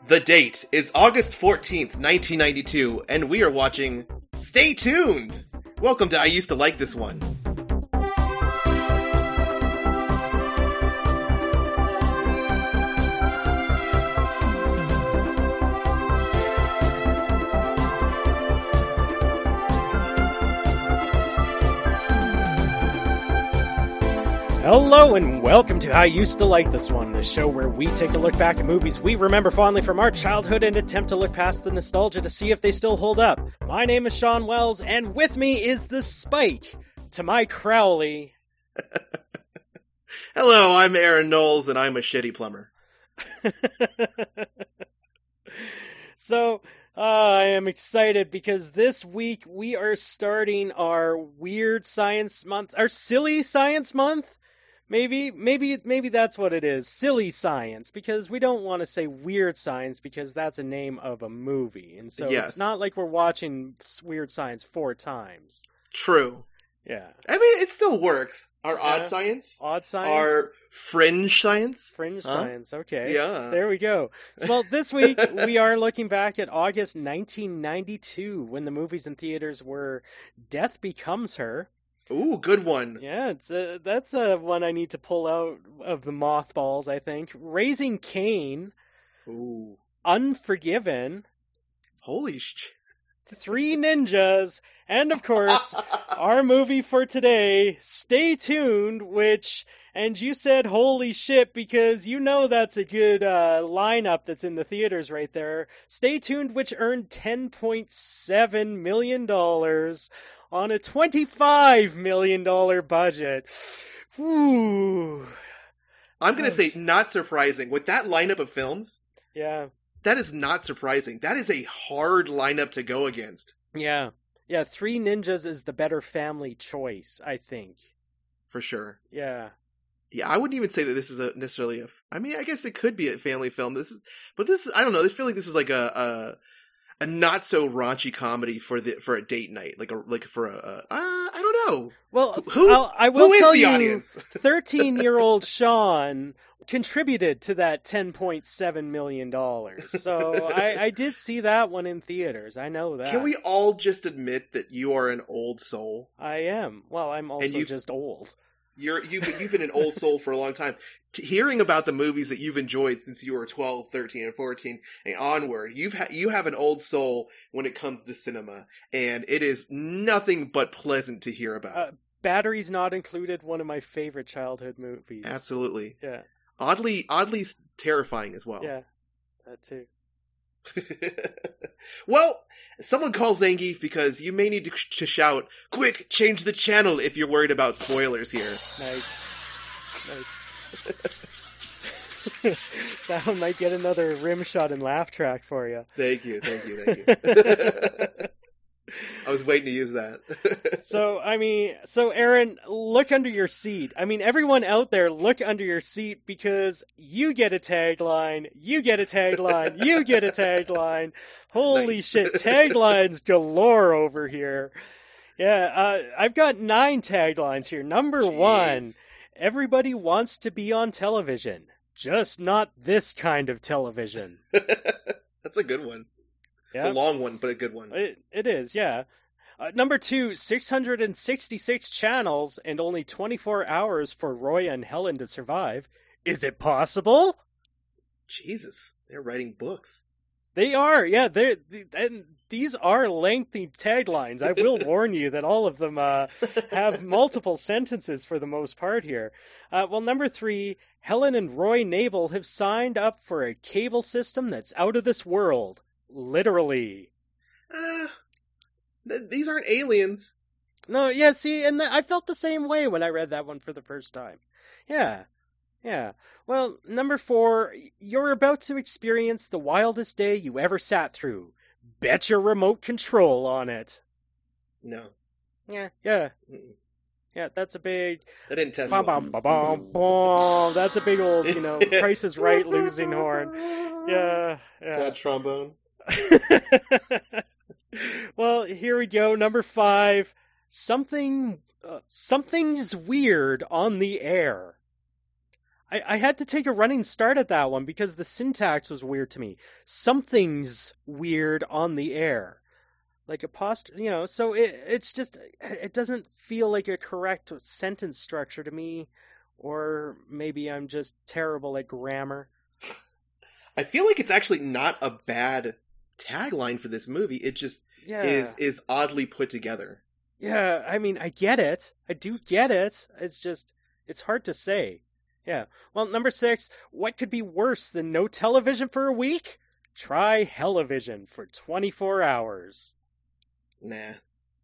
The date is August 14th, 1992, and we are watching Stay Tuned! Welcome to I Used to Like This One. Hello and welcome to I Used to Like This One, the show where we take a look back at movies we remember fondly from our childhood and attempt to look past the nostalgia to see if they still hold up. My name is Sean Wells, and with me is the Spike to my Crowley. Hello, I'm Aaron Knowles, and I'm a shitty plumber. So, I am excited because this week we are starting our Weird Science Month, our Silly Science Month. Maybe that's what it is. Silly science, because we don't want to say weird science because that's a name of a movie. And so It's not like we're watching Weird Science 4 times. True. Yeah. I mean, it still works. Our odd science. Odd science. Our fringe science. Fringe science, okay. Yeah. There we go. Well, this week we are looking back at August 1992 when the movies in theaters were Death Becomes Her. Ooh, good one. Yeah, that's one I need to pull out of the mothballs, I think. Raising Cain. Ooh. Unforgiven. Holy shit. Three Ninjas. And, of course, our movie for today, Stay Tuned, and you said holy shit because you know that's a good lineup that's in the theaters right there. Stay Tuned, which earned $10.7 million on a $25 million budget. Ooh. I'm going to say not surprising. With that lineup of films, yeah, that is not surprising. That is a hard lineup to go against. Yeah. Yeah, Three Ninjas is the better family choice, I think. For sure. Yeah. Yeah, I wouldn't even say that this is necessarily I mean, I guess it could be a family film. I don't know. I feel like this is like a not so raunchy comedy for a date night, I don't know. Well, I will tell you, audience? 13-year-old Sean contributed to that $10.7 million. So I did see that one in theaters. I know that. Can we all just admit that you are an old soul? I am. Well, I'm also just old. You've been an old soul for a long time. Hearing about the movies that you've enjoyed since you were 12, 13, and 14 and onward, you have an old soul when it comes to cinema, and it is nothing but pleasant to hear about. Batteries Not Included, one of my favorite childhood movies. Absolutely. Yeah. Oddly terrifying as well. Yeah, that too. Well, someone call Zangief because you may need to shout, "Quick, change the channel," if you're worried about spoilers here. Nice. That one might get another rim shot and laugh track for you. Thank you. I was waiting to use that. So Aaron, look under your seat. I mean, everyone out there, look under your seat because you get a tagline, you get a tagline, you get a tagline. Holy shit, taglines galore over here. Yeah, I've got 9 taglines here. Number 1, everybody wants to be on television, just not this kind of television. That's a good one. Yeah. It's a long one, but a good one. It is, yeah. Number 2, 666 channels and only 24 hours for Roy and Helen to survive. Is it possible? Jesus, they're writing books. They are, yeah. And these are lengthy taglines. I will warn you that all of them have multiple sentences for the most part here. Well, number 3, Helen and Roy Nabel have signed up for a cable system that's out of this world. Literally. These aren't aliens. No, yeah, see, and I felt the same way when I read that one for the first time. Yeah. Well, number 4, you're about to experience the wildest day you ever sat through. Bet your remote control on it. No. Yeah. Mm-mm. Yeah, that's a big... That didn't test well. That's a big old, Price is Right losing horn. Yeah. Sad trombone. Well, here we go. Number 5. Something's weird on the air. I had to take a running start at that one because the syntax was weird to me. Something's weird on the air. Like so it's just, it doesn't feel like a correct sentence structure to me, or maybe I'm just terrible at grammar. I feel like it's actually not a bad tagline for this movie. It just is oddly put together. Yeah, I mean, I get it. I do get it. It's hard to say. Yeah. Well, number 6, what could be worse than no television for a week? Try Hellivision for 24 hours. Nah.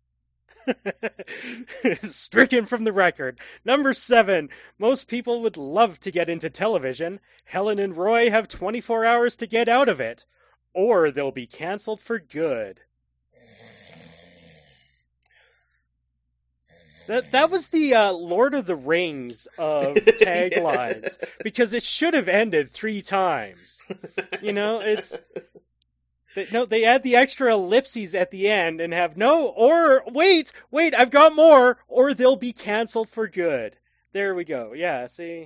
Stricken from the record. Number 7. Most people would love to get into television. Helen and Roy have 24 hours to get out of it, or they'll be canceled for good. That was the Lord of the Rings of taglines, because it should have ended 3 times. They add the extra ellipses at the end and have wait, I've got more, or they'll be canceled for good. There we go. Yeah, see?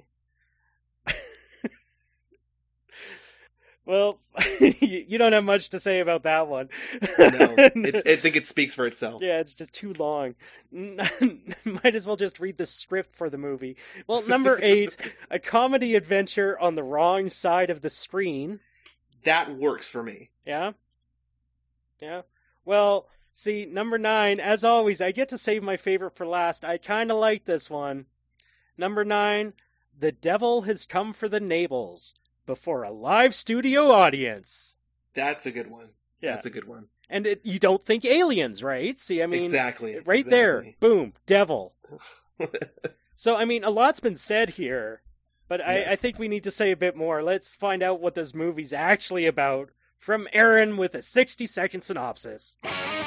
Well, you don't have much to say about that one. No, I think it speaks for itself. Yeah, it's just too long. Might as well just read the script for the movie. Well, number 8, a comedy adventure on the wrong side of the screen. That works for me. Yeah? Yeah? Well, see, number 9, as always, I get to save my favorite for last. I kind of like this one. Number 9, The Devil Has Come for the Nables. Before a live studio audience. That's a good one. Yeah. That's a good one. And you don't think aliens, right? See, I mean... Exactly. There. Boom. Devil. So, I mean, a lot's been said here, but yes. I think we need to say a bit more. Let's find out what this movie's actually about from Aaron with a 60-second synopsis.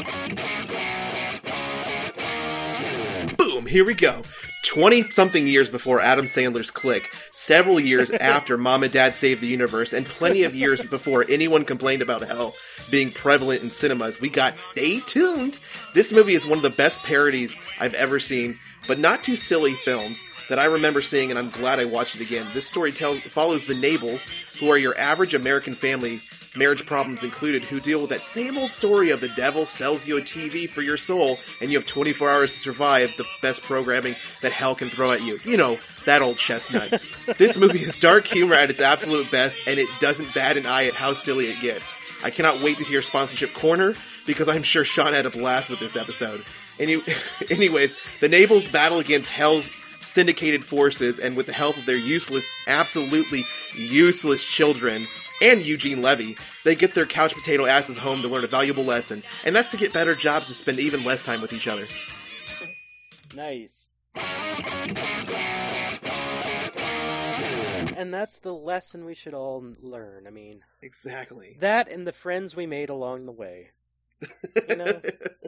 Boom, here we go. 20-something years before Adam Sandler's Click, several years after Mom and Dad Saved the Universe, and plenty of years before anyone complained about hell being prevalent in cinemas, we got Stay Tuned. This movie is one of the best parodies I've ever seen, but not too silly films that I remember seeing, and I'm glad I watched it again. This story follows the Nables, who are your average American family, marriage problems included, who deal with that same old story of the devil sells you a TV for your soul, and you have 24 hours to survive the best programming that hell can throw at you. You know, that old chestnut. This movie is dark humor at its absolute best, and it doesn't bat an eye at how silly it gets. I cannot wait to hear Sponsorship Corner, because I'm sure Sean had a blast with this episode. Anyways, the Nables battle against hell's syndicated forces, and with the help of their absolutely useless children, and Eugene Levy, they get their couch potato asses home to learn a valuable lesson, and that's to get better jobs to spend even less time with each other. Nice. And that's the lesson we should all learn. I mean... Exactly. That and the friends we made along the way. You know?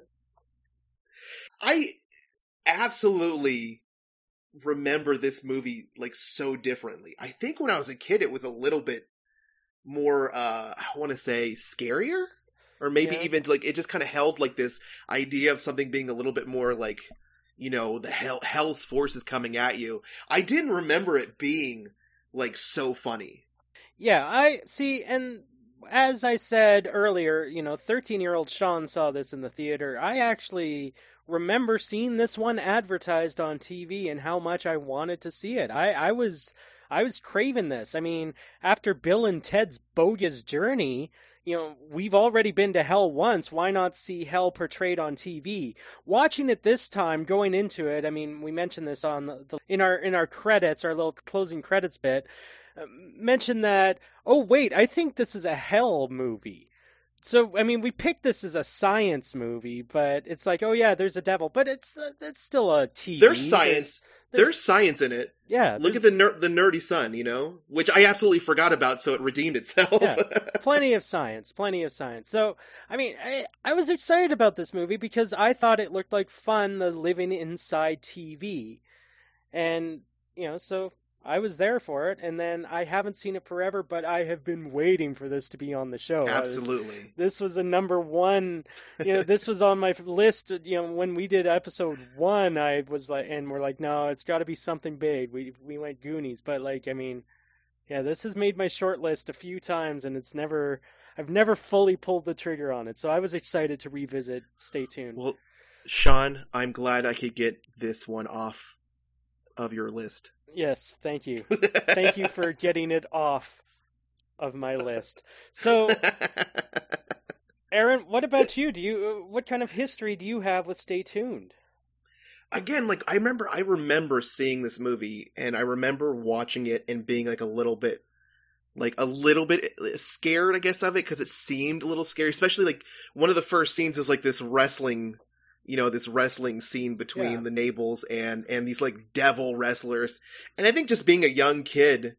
I absolutely remember this movie, like, so differently. I think when I was a kid, it was a little bit more, I want to say, scarier? Or maybe even, like, it just kind of held, like, this idea of something being a little bit more, like, you know, the hell's forces coming at you. I didn't remember it being, like, so funny. Yeah, I see, and as I said earlier, you know, 13-year-old Sean saw this in the theater. I actually remember seeing this one advertised on TV and how much I wanted to see it. I was craving this. I mean, after Bill and Ted's Bogus Journey, you know, we've already been to hell once. Why not see hell portrayed on TV? Watching it this time, going into it, I mean, we mentioned this on in our credits, our little closing credits bit, mentioned that, oh wait, I think this is a hell movie. So, I mean, we picked this as a science movie, but it's like, oh yeah, there's a devil, but it's still a TV. There's science. There's science in it. Yeah. Look at the nerdy sun, you know? Which I absolutely forgot about, so it redeemed itself. Yeah. Plenty of science. So, I mean, I was excited about this movie because I thought it looked like fun, the living inside TV. And, you know, so I was there for it, and then I haven't seen it forever, but I have been waiting for this to be on the show. Absolutely. This was a number one, this was on my list, when we did episode 1, I was like, and we're like, no, it's got to be something big. We went Goonies, but this has made my short list a few times, and I've never fully pulled the trigger on it, so I was excited to revisit. Stay tuned. Well, Sean, I'm glad I could get this one off of your list. Yes, thank you. Thank you for getting it off of my list. So, Aaron, what about you? What kind of history do you have with Stay Tuned? Again, I remember seeing this movie, and I remember watching it and being a little bit scared, I guess, of it, because it seemed a little scary, especially one of the first scenes is this wrestling, this wrestling scene between the Nables and these devil wrestlers. And I think just being a young kid,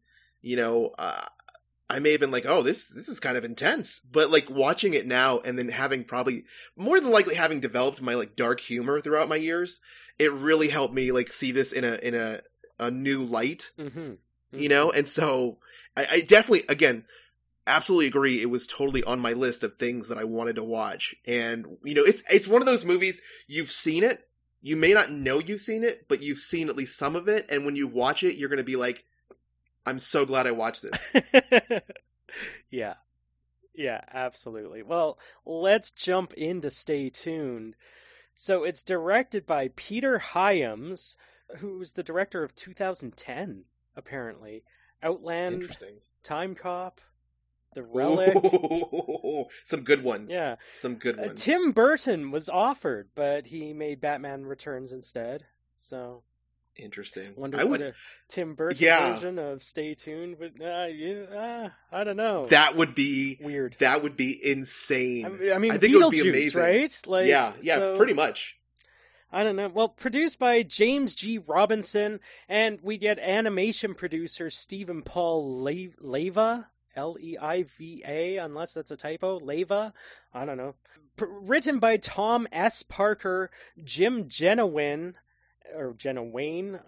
I may have been oh, this is kind of intense, but watching it now and then having probably more than likely having developed my dark humor throughout my years, it really helped me see this in a new light, and so I definitely, again, absolutely agree. It was totally on my list of things that I wanted to watch. And, it's one of those movies, you've seen it. You may not know you've seen it, but you've seen at least some of it. And when you watch it, you're going to be like, I'm so glad I watched this. Yeah. Yeah, absolutely. Well, let's jump into Stay Tuned. So it's directed by Peter Hyams, who's the director of 2010, apparently. Outland, Time Cop, The Relic. Ooh, some good ones. Yeah. Some good ones. Tim Burton was offered, but he made Batman Returns instead. So interesting. Wonder what a Tim Burton version of Stay Tuned would. I don't know. That would be weird. That would be insane. I mean, I think it would be Beetlejuice, amazing. Right? Yeah, pretty much. I don't know. Well, produced by James G. Robinson, and we get animation producer Stephen Paul Leva, Leiva, unless that's a typo. Leva? I don't know. Written by Tom S. Parker, Jim Genowine, or Genowine.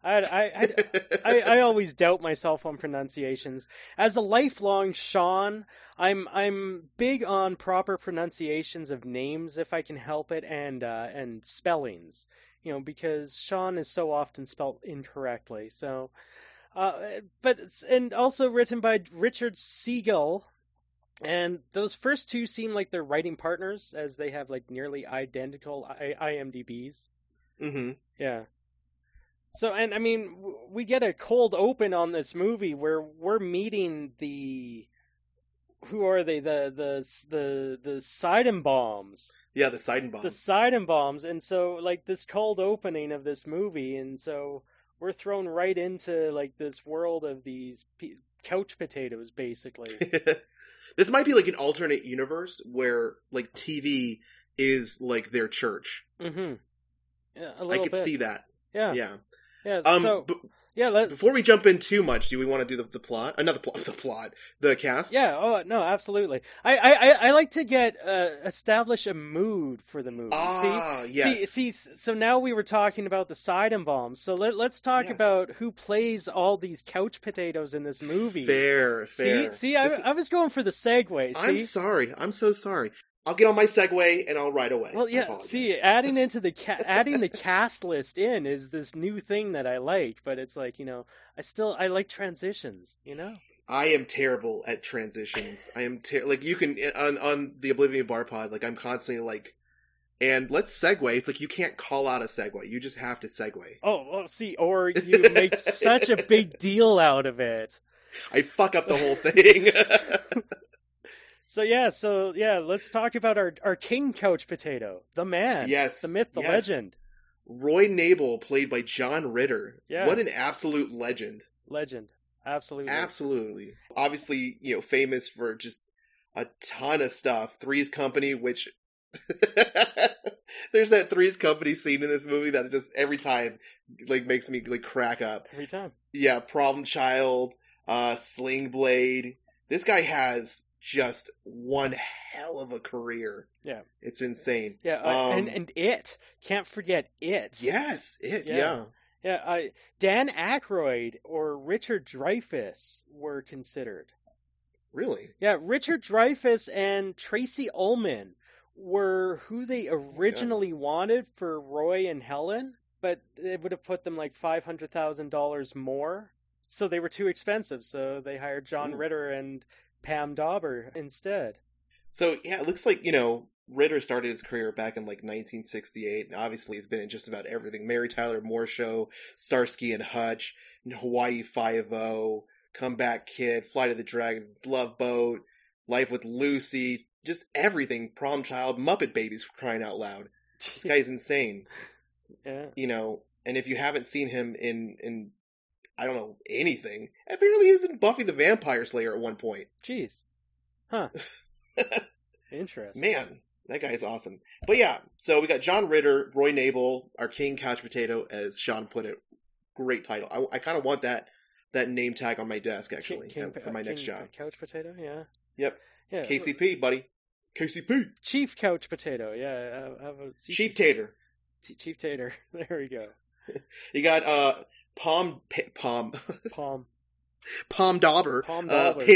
I always doubt myself on pronunciations. As a lifelong Sean, I'm big on proper pronunciations of names if I can help it, and spellings. Because Sean is so often spelled incorrectly. So, and also written by Richard Siegel. And those first two seem like they're writing partners, as they have nearly identical IMDb's. Mm-hmm. Yeah. So, and I mean, we get a cold open on this movie where we're meeting who are they? The Seidenbaums. Yeah, the Seidenbaums. The Seidenbaums, and so this cold opening of this movie, and so we're thrown right into this world of these couch potatoes, basically. This might be an alternate universe where TV is their church. Mm-hmm. Yeah, I could see that. Yeah. Yeah. Yeah, let's... Before we jump in too much, do we want to do the plot? The cast? Yeah, oh, no, absolutely. I like to establish a mood for the movie. Yes. See, so now we were talking about the Seidenbaums, so let's talk about who plays all these couch potatoes in this movie. Fair. See, I was going for the segue, see? I'm sorry, I'm so sorry. I'll get on my Segway and I'll ride away. Well, yeah. See, adding the cast list in is this new thing that I like, but it's I like transitions. I am terrible at transitions. I am you can on the Oblivion Bar Pod. I'm constantly and let's segue. It's you can't call out a segue. You just have to segue. Oh, see, or you make such a big deal out of it. I fuck up the whole thing. So let's talk about our king couch potato, the man, the myth, the legend. Roy Nabel, played by John Ritter. Yeah. What an absolute legend. Absolutely. Obviously, famous for just a ton of stuff. Three's Company, which there's that Three's Company scene in this movie that just every time makes me crack up. Every time. Yeah, Problem Child, Sling Blade. This guy has just one hell of a career. Yeah. It's insane. Yeah, and It. Can't forget It. Yes, It, yeah. Yeah, Dan Aykroyd or Richard Dreyfuss were considered. Really? Yeah, Richard Dreyfuss and Tracy Ullman were who they originally wanted for Roy and Helen, but it would have put them like $500,000 more. So they were too expensive, so they hired John Ritter and Pam Dauber instead. So, yeah, it looks like, Ritter started his career back in like 1968, and obviously he's been in just about everything. Mary Tyler Moore Show, Starsky and Hutch, Hawaii Five-0, Comeback Kid, Flight of the Dragons, Love Boat, Life with Lucy, just everything. Prom Child, Muppet Babies, for crying out loud. This guy's insane. Yeah. And if you haven't seen him in I don't know, anything, apparently he was in Buffy the Vampire Slayer at one point. Jeez. Huh. Interesting. Man, that guy's awesome. But yeah, so we got John Ritter, Roy Nabel, our King Couch Potato, as Sean put it. Great title. I kind of want that name tag on my desk, actually, for my next job. Couch Potato, yeah. Yep. Yeah. KCP, buddy. KCP. Chief Couch Potato, yeah. Chief Tater. Chief Tater. There we go. You got Pam Dauber. Pam Dauber.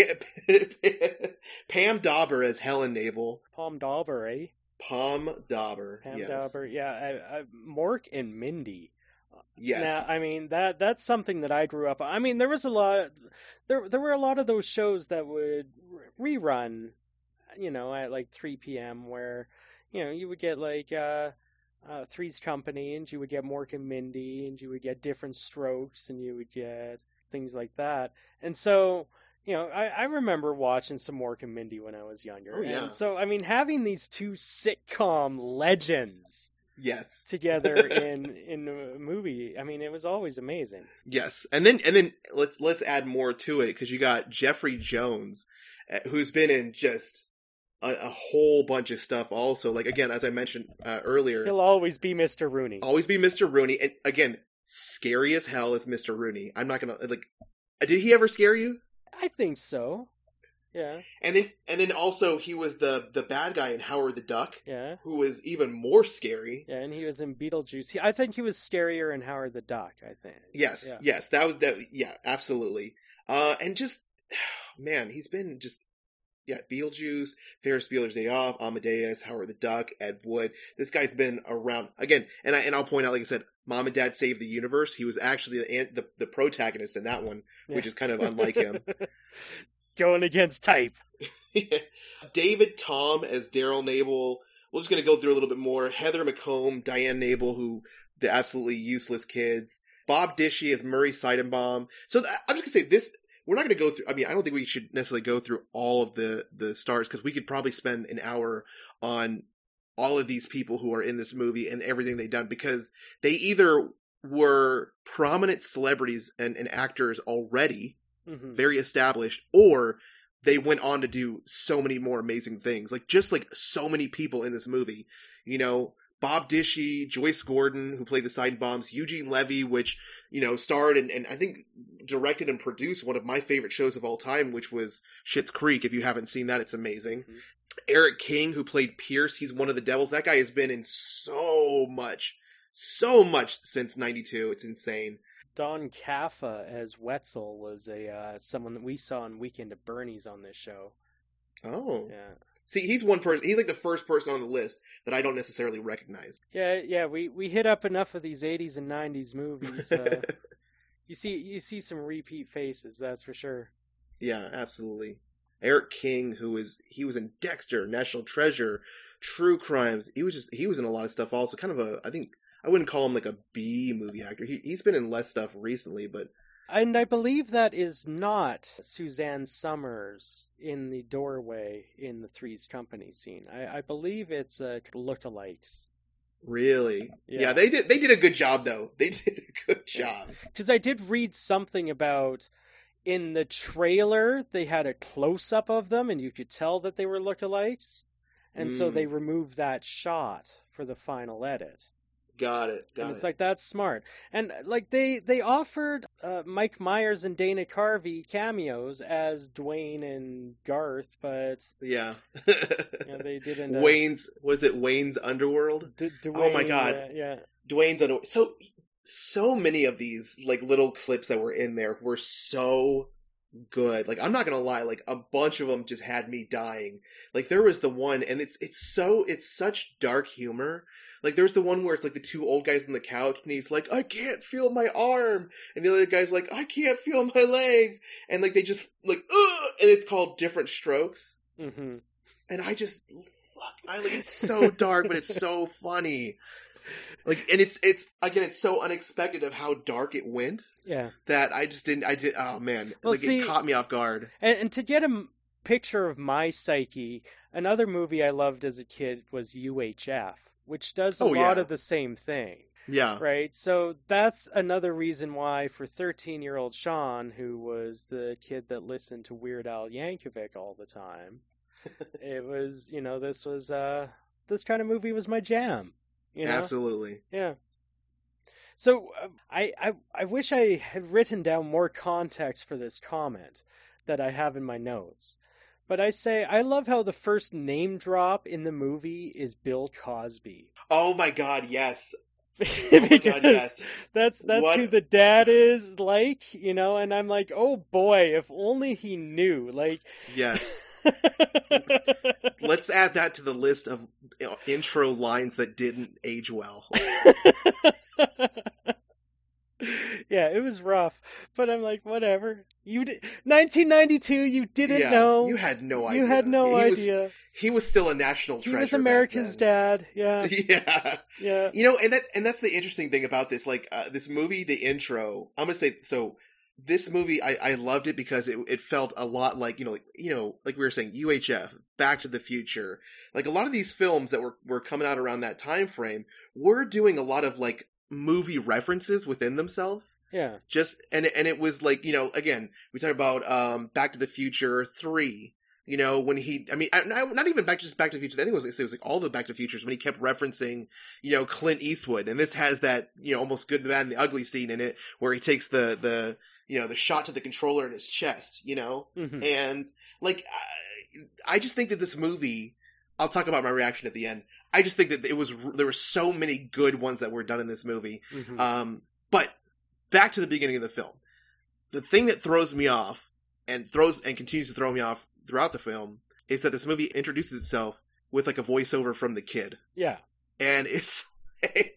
Pam Dauber as Helen Nabel. Pam Dauber, eh? Pam Dauber. Pam yes. Dauber, yeah. Mork and Mindy. Yes. Now, I mean, that's something that I grew up on. I mean, there was a lot. There were a lot of those shows that would rerun, at like 3 p.m. where, you would get like Three's Company, and you would get Mork and Mindy, and you would get Different Strokes, and you would get things like that. And so, I remember watching some Mork and Mindy when I was younger. Oh, yeah. And so, I mean, having these two sitcom legends yes together in a movie, I mean, it was always amazing. Yes. And then let's add more to it, because you got Jeffrey Jones, who's been in just a whole bunch of stuff also. Like, again, as I mentioned earlier, he'll always be Mr. Rooney. Always be Mr. Rooney. And again, scary as hell is Mr. Rooney. I'm not gonna, like, did he ever scare you? I think so. Yeah. And then also he was the bad guy in Howard the Duck. Yeah. Who was even more scary. Yeah, and he was in Beetlejuice. I think he was scarier in Howard the Duck, I think. Yes. Yeah. Yes. Yeah, absolutely. And just, man, he's been just, Beetlejuice, Ferris Bueller's Day Off, Amadeus, Howard the Duck, Ed Wood. This guy's been around again, and I'll point out, like I said, Mom and Dad Save the Universe. He was actually the protagonist in that one, which is kind of unlike him. Going against type. David Tom as Daryl Nabel. We're just going to go through a little bit more. Heather McComb, Diane Nabel, who the absolutely useless kids. Bob Dishy as Murray Seidenbaum. So I'm just going to say this. We're not going to go through, I mean, I don't think we should necessarily go through all of the stars, because we could probably spend an hour on all of these people who are in this movie and everything they've done, because they either were prominent celebrities and actors already, very established, or they went on to do so many more amazing things. Like, just like so many people in this movie, Bob Dishy, Joyce Gordon, who played the Seidenbaums, Eugene Levy, which, starred and I think directed and produced one of my favorite shows of all time, which was Schitt's Creek. If you haven't seen that, it's amazing. Mm-hmm. Eric King, who played Pierce, he's one of the Devils. That guy has been in so much since '92. It's insane. Don Caffa as Wetzel was someone that we saw in Weekend at Bernie's on this show. Oh. Yeah. See, he's one person. He's like the first person on the list that I don't necessarily recognize. Yeah. We hit up enough of these '80s and '90s movies. You see some repeat faces, that's for sure. Yeah, absolutely. Eric King, he was in Dexter, National Treasure, True Crimes. He was in a lot of stuff also. Kind of I think I wouldn't call him like a B movie actor. He's been in less stuff recently, but. And I believe that is not Suzanne Summers in the doorway in the Three's Company scene. I believe it's lookalikes. Really? Yeah, they did a good job, though. They did a good job. Because I did read something about, in the trailer, they had a close-up of them, and you could tell that they were lookalikes. And so they removed that shot for the final edit. Got it. And it's like, that's smart. And like they offered Mike Myers and Dana Carvey cameos as Dwayne and Garth, but yeah, they didn't. Wayne's Underworld? Dwayne, oh my god, yeah. Dwayne's Underworld. So so many of these like little clips that were in there were so good. Like, I'm not gonna lie, like a bunch of them just had me dying. Like, there was the one, and it's such dark humor. Like, there's the one where it's like the two old guys on the couch, and he's like, I can't feel my arm, and the other guy's like, I can't feel my legs, and like they just like, ugh! And it's called Different Strokes. Mm-hmm. And I just, fuck, it's so dark, but it's so funny. Like, and it's again, it's so unexpected of how dark it went. Yeah. That oh man. Well, like, see, it caught me off guard. And to get a picture of my psyche, another movie I loved as a kid was UHF, which does a lot of the same thing. Yeah. Right? So that's another reason why for 13-year-old Sean, who was the kid that listened to Weird Al Yankovic all the time, it was, this kind of movie was my jam. Absolutely. Yeah. So I wish I had written down more context for this comment that I have in my notes. But I say, I love how the first name drop in the movie is Bill Cosby. Oh my god, yes. Oh my god, yes. That's who the dad is, like, and I'm like, oh boy, if only he knew, like. Yes. Let's add that to the list of intro lines that didn't age well. Yeah, it was rough, but I'm like, whatever. 1992, you didn't know. You had no idea. You had no idea. He was still a national treasure. He was America's dad. Yeah. Yeah. Yeah. And that's the interesting thing about this. Like, this movie, the intro, I'm going to say, so this movie, I loved it because it felt a lot like, like we were saying, UHF, Back to the Future. Like, a lot of these films that were coming out around that time frame were doing a lot of, like, movie references within themselves. Yeah. And it was like, again, we talk about Back to the Future 3, when not even Back to the Future. I think it was like all the Back to the Futures when he kept referencing, Clint Eastwood. And this has that, almost Good, the Bad, and the Ugly scene in it where he takes the shot to the controller in his chest, Mm-hmm. And like, I just think that this movie, I'll talk about my reaction at the end. I just think that there were so many good ones that were done in this movie. Mm-hmm. But back to the beginning of the film, the thing that throws me off and continues to throw me off throughout the film is that this movie introduces itself with like a voiceover from the kid. Yeah. And it's like,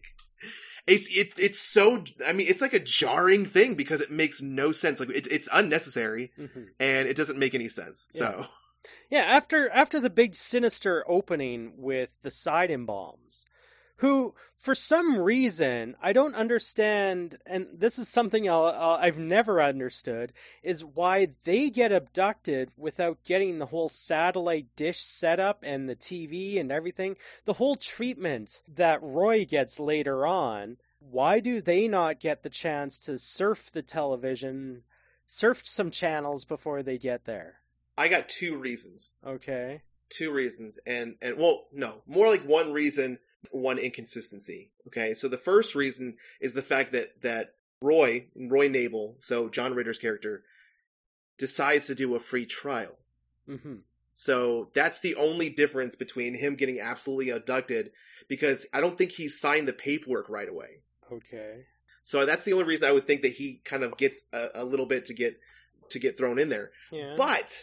it's so, it's like a jarring thing because it makes no sense. Like, it's unnecessary. Mm-hmm. And it doesn't make any sense. Yeah. So. Yeah, after the big sinister opening with the Seidenbaums, who, for some reason, I don't understand, and this is something I've never understood, is why they get abducted without getting the whole satellite dish setup and the TV and everything. The whole treatment that Roy gets later on, why do they not get the chance to surf the television, surf some channels before they get there? I got two reasons. Okay. Two reasons. And well, no, more like one reason, one inconsistency. Okay. So the first reason is the fact that Roy Nabel, so John Ritter's character, decides to do a free trial. Mm-hmm. So that's the only difference between him getting absolutely abducted, because I don't think he signed the paperwork right away. Okay. So that's the only reason I would think that he kind of gets a little bit to get thrown in there. Yeah. But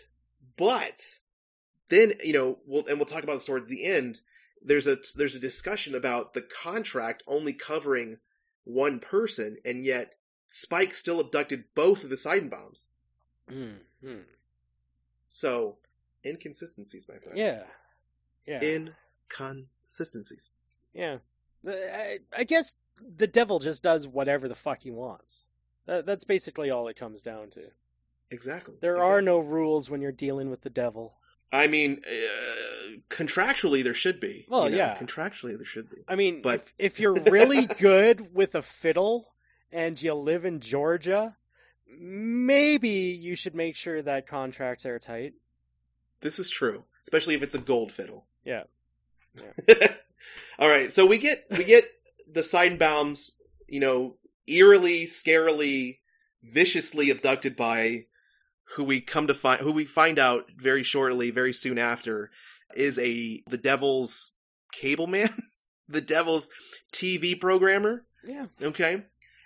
then, we'll talk about this toward the end. There's a discussion about the contract only covering one person, and yet Spike still abducted both of the Seidenbaums. Mm-hmm. So, inconsistencies, my friend. Yeah. Yeah. Inconsistencies. Yeah. I guess the devil just does whatever the fuck he wants. That's basically all it comes down to. Exactly. There are no rules when you're dealing with the devil. I mean, contractually there should be. Well, yeah. Contractually there should be. I mean, but if you're really good with a fiddle and you live in Georgia, maybe you should make sure that contracts are tight. This is true, especially if it's a gold fiddle. Yeah. All right, so we get the Seidenbaums, eerily, scarily, viciously abducted by who we find out very soon after is the devil's cable man, the devil's TV programmer. Yeah. Okay.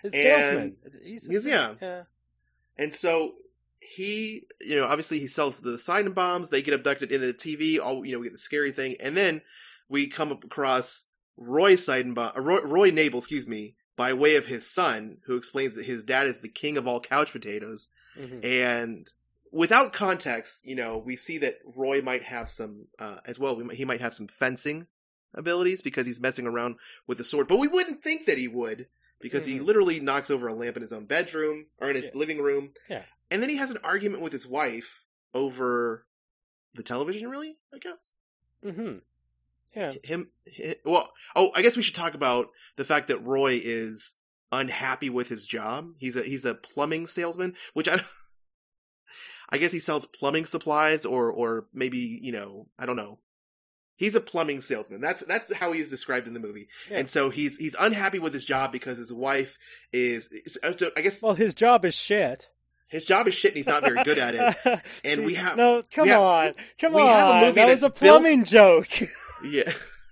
His And salesman. He's yeah. And so he, obviously he sells the Sidon bombs. They get abducted into the TV. We get the scary thing, and then we come across Roy Nabel, by way of his son, who explains that his dad is the king of all couch potatoes. Mm-hmm. And without context, we see that Roy might have some, as well. He might have some fencing abilities because he's messing around with the sword. But we wouldn't think that he would, because he literally knocks over a lamp in his own bedroom or in his living room. Yeah. And then he has an argument with his wife over the television, really, I guess. Mm-hmm. Yeah. I guess we should talk about the fact that Roy is unhappy with his job. He's a plumbing salesman, which I guess he sells plumbing supplies or maybe, I don't know. He's a plumbing salesman. That's how he is described in the movie. Yeah. And so he's unhappy with his job because his wife is I guess. Well, his job is shit. His job is shit and he's not very good at it. And See, we have come on. Have a movie that was a plumbing joke. Yeah.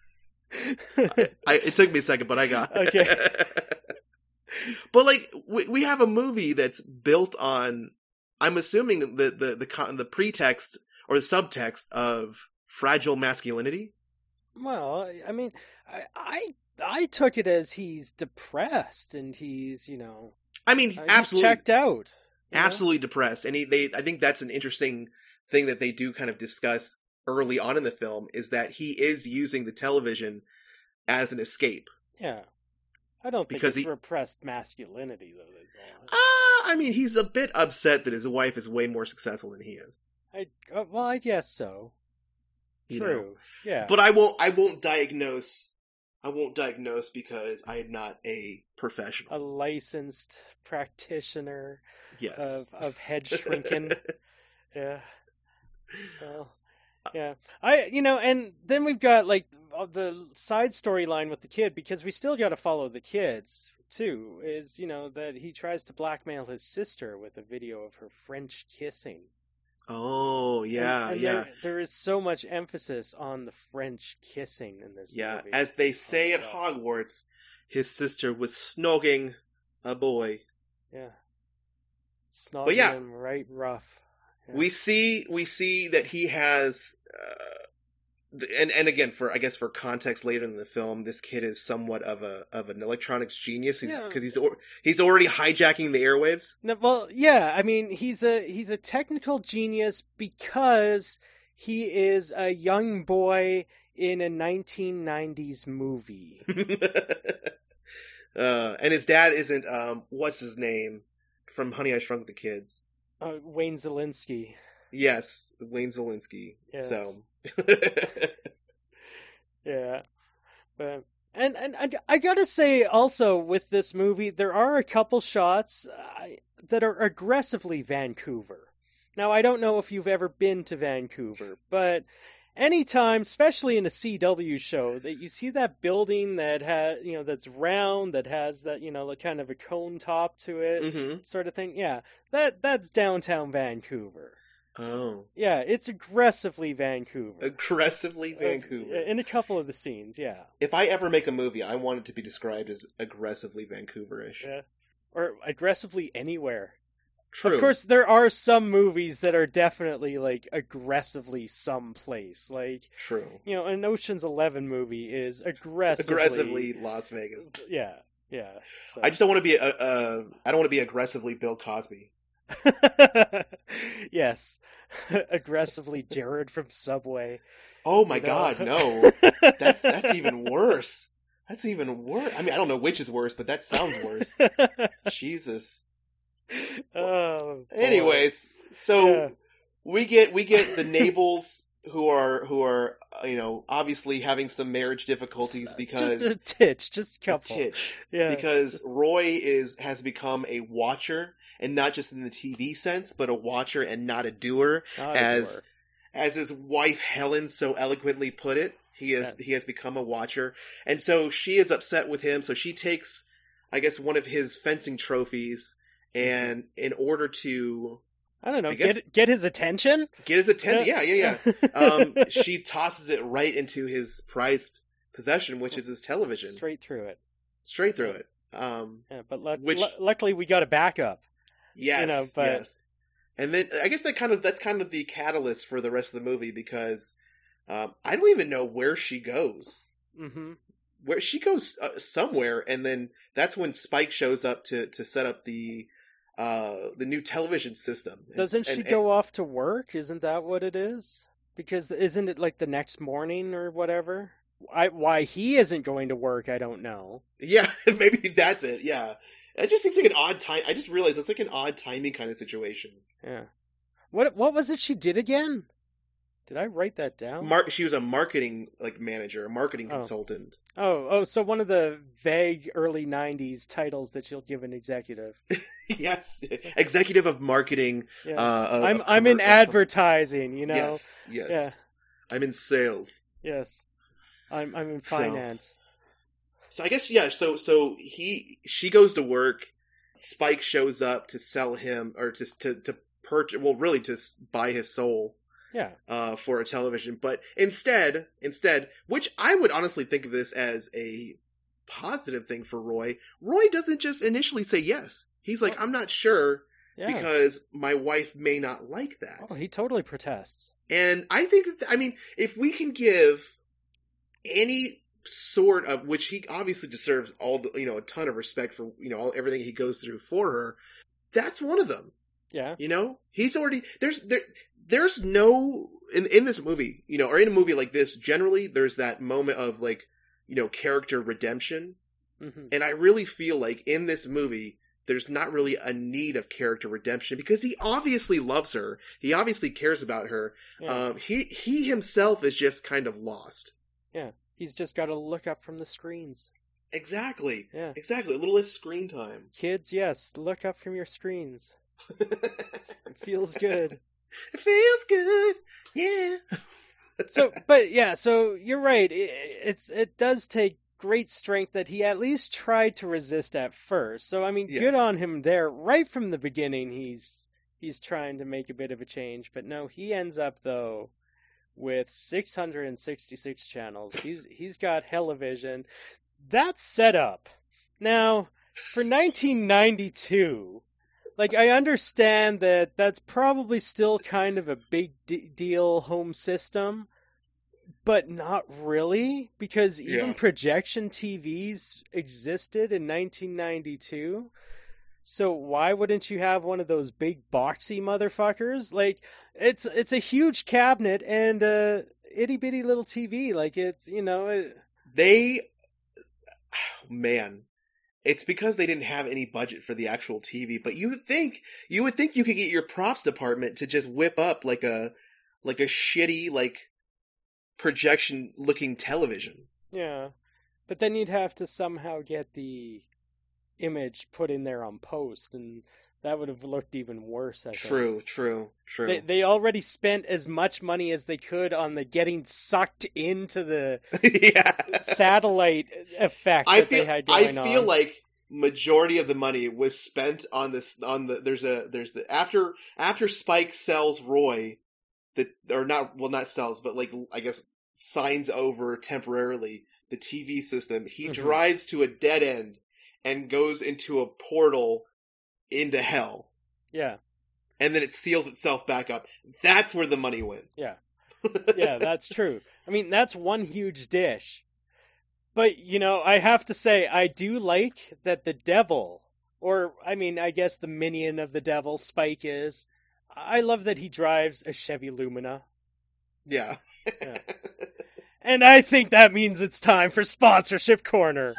It took me a second, but I got it. Okay. But we have a movie that's built on, I'm assuming the pretext or the subtext of fragile masculinity. Well, I mean, I took it as he's depressed and he's, I mean, absolutely checked out. Absolutely depressed. And I think that's an interesting thing that they do kind of discuss early on in the film, is that he is using the television as an escape. Yeah. I don't think it's repressed masculinity, though. That's all. I mean, he's a bit upset that his wife is way more successful than he is. I guess so. True. Yeah. But I won't diagnose because I am not a professional. A licensed practitioner. Yes. Of head shrinking. Yeah. Well, yeah. And then we've got the side storyline with the kid, because we still got to follow the kids too. Is that he tries to blackmail his sister with a video of her French kissing. Oh yeah, and there is so much emphasis on the French kissing in this movie. Yeah, as they say at Hogwarts, his sister was snogging a boy. Yeah. Snogging him right rough. Yeah. We see that he has, and again, for context later in the film, this kid is somewhat of an electronics genius, because he's already hijacking the airwaves. No, well, yeah, I mean, he's a technical genius because he is a young boy in a 1990s movie. And his dad isn't what's his name from Honey, I Shrunk the Kids. Wayne Zelinsky. Yes, Wayne Zelinsky. Yes. So, yeah, but and I gotta say also with this movie, there are a couple shots that are aggressively Vancouver. Now, I don't know if you've ever been to Vancouver, but anytime, especially in a CW show, that you see that building that has, that's round, that has that, kind of a cone top to it, sort of thing. Yeah, that's downtown Vancouver. Oh. Yeah, it's aggressively Vancouver. Aggressively Vancouver. In a couple of the scenes, yeah. If I ever make a movie, I want it to be described as aggressively Vancouverish. Yeah. Or aggressively anywhere. True. Of course, there are some movies that are definitely, aggressively someplace. True. An Ocean's 11 movie is aggressively... Aggressively Las Vegas. Yeah, yeah. So. I just don't want to be I don't want to be aggressively Bill Cosby. Yes. Aggressively Jared from Subway. Oh my God, no. That's even worse. That's even worse. I mean, I don't know which is worse, but that sounds worse. Jesus. Oh. Anyways, so we get the Nabels who are obviously having some marriage difficulties because just a titch, just a couple. Yeah. Because Roy has become a watcher, and not just in the TV sense, but a watcher and not a doer, as his wife Helen so eloquently put it. He has become a watcher, and so she is upset with him. So she takes, I guess, one of his fencing trophies. And in order to, I don't know, get his attention? Get his attention, yeah. She tosses it right into his prized possession, which is his television. Straight through it. Yeah, but Which luckily we got a backup. yes, but yes. And then I guess that's kind of the catalyst for the rest of the movie because I don't even know where she goes. Mm-hmm. Where she goes somewhere, and then that's when Spike shows up to set up the new television system. Doesn't she go off to work? Isn't that what it is? Because isn't it like the next morning or whatever? Why he isn't going to work, I don't know. Yeah, maybe that's it. Yeah, it just seems like an odd time. I just realized it's like an odd timing kind of situation. Yeah. What was it she did again? Did I write that down? She was a marketing manager, a marketing consultant. Oh, so one of the vague early 90s titles that you'll give an executive. Yes, executive of marketing. Yeah. I'm in advertising, Yes. Yeah. I'm in sales. Yes. I'm in finance. So I guess so she goes to work. Spike shows up to sell him or to purchase, well, really to buy his soul. Yeah. For a television, but instead, which I would honestly think of this as a positive thing for Roy. Roy doesn't just initially say yes. He's like, I'm not sure because my wife may not like that. Oh, he totally protests. And I think if we can give any sort of, which he obviously deserves all the, a ton of respect for, everything he goes through for her. That's one of them. Yeah. He's already, there's no, in this movie, or in a movie like this, generally there's that moment of character redemption. Mm-hmm. And I really feel like in this movie, there's not really a need of character redemption because he obviously loves her. He obviously cares about her. Yeah. He himself is just kind of lost. Yeah. He's just got to look up from the screens. Exactly. Yeah. Exactly. A little less screen time. Kids, yes, look up from your screens. It feels good. It feels good. Yeah. So you're right. It does take great strength that he at least tried to resist at first. So good on him there. Right from the beginning, he's trying to make a bit of a change, but no, he ends up though with 666 channels. He's got Hellovision. That's set up. Now, for 1992, I understand that that's probably still kind of a big deal home system, but not really, because even projection TVs existed in 1992. So why wouldn't you have one of those big boxy motherfuckers? It's a huge cabinet and a itty bitty little TV. Man, it's because they didn't have any budget for the actual TV. But you would think you could get your props department to just whip up like a shitty projection looking television. Yeah, but then you'd have to somehow get the image put in there on post, and that would have looked even worse. I think. True. They already spent as much money as they could on the getting sucked into the satellite effect they had going on. I feel like majority of the money was spent on this. There's the after Spike sells Roy, not sells, but I guess signs over temporarily the TV system. He drives to a dead end and goes into a portal into hell. Yeah. And then it seals itself back up. That's where the money went. Yeah. Yeah, that's true. That's one huge dish. But, I have to say, I do like that the devil, or, I guess the minion of the devil, Spike is, I love that he drives a Chevy Lumina. Yeah. And I think that means it's time for Sponsorship Corner.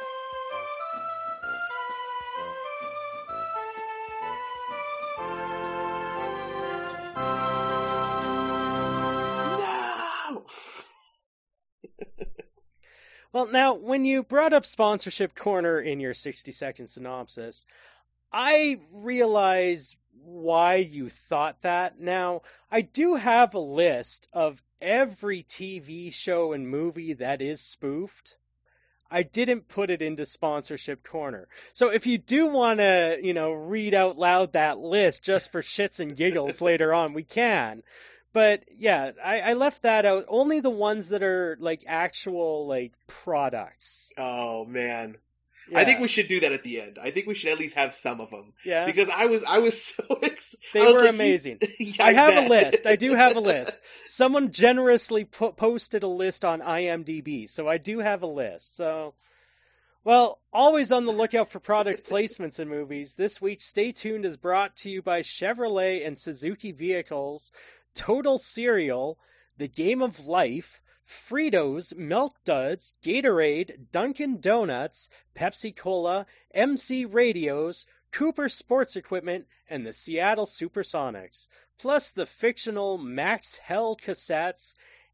Well, now, when you brought up Sponsorship Corner in your 60-second synopsis, I realize why you thought that. Now, I do have a list of every TV show and movie that is spoofed. I didn't put it into Sponsorship Corner. So if you do want to, read out loud that list just for shits and giggles later on, we can. But yeah, I left that out. Only the ones that are actual products. Oh man. I think we should do that at the end. I think we should at least have some of them. Yeah. Because I was so excited. They were amazing. Yeah, I have a list. I do have a list. Someone generously posted a list on IMDb, so I do have a list. So, well, always on the lookout for product placements in movies. This week, Stay Tuned is brought to you by Chevrolet and Suzuki Vehicles, Total Cereal, The Game of Life, Fritos, Milk Duds, Gatorade, Dunkin' Donuts, Pepsi Cola, MC Radios, Cooper Sports Equipment, and the Seattle Supersonics, plus the fictional Max Hell cassettes,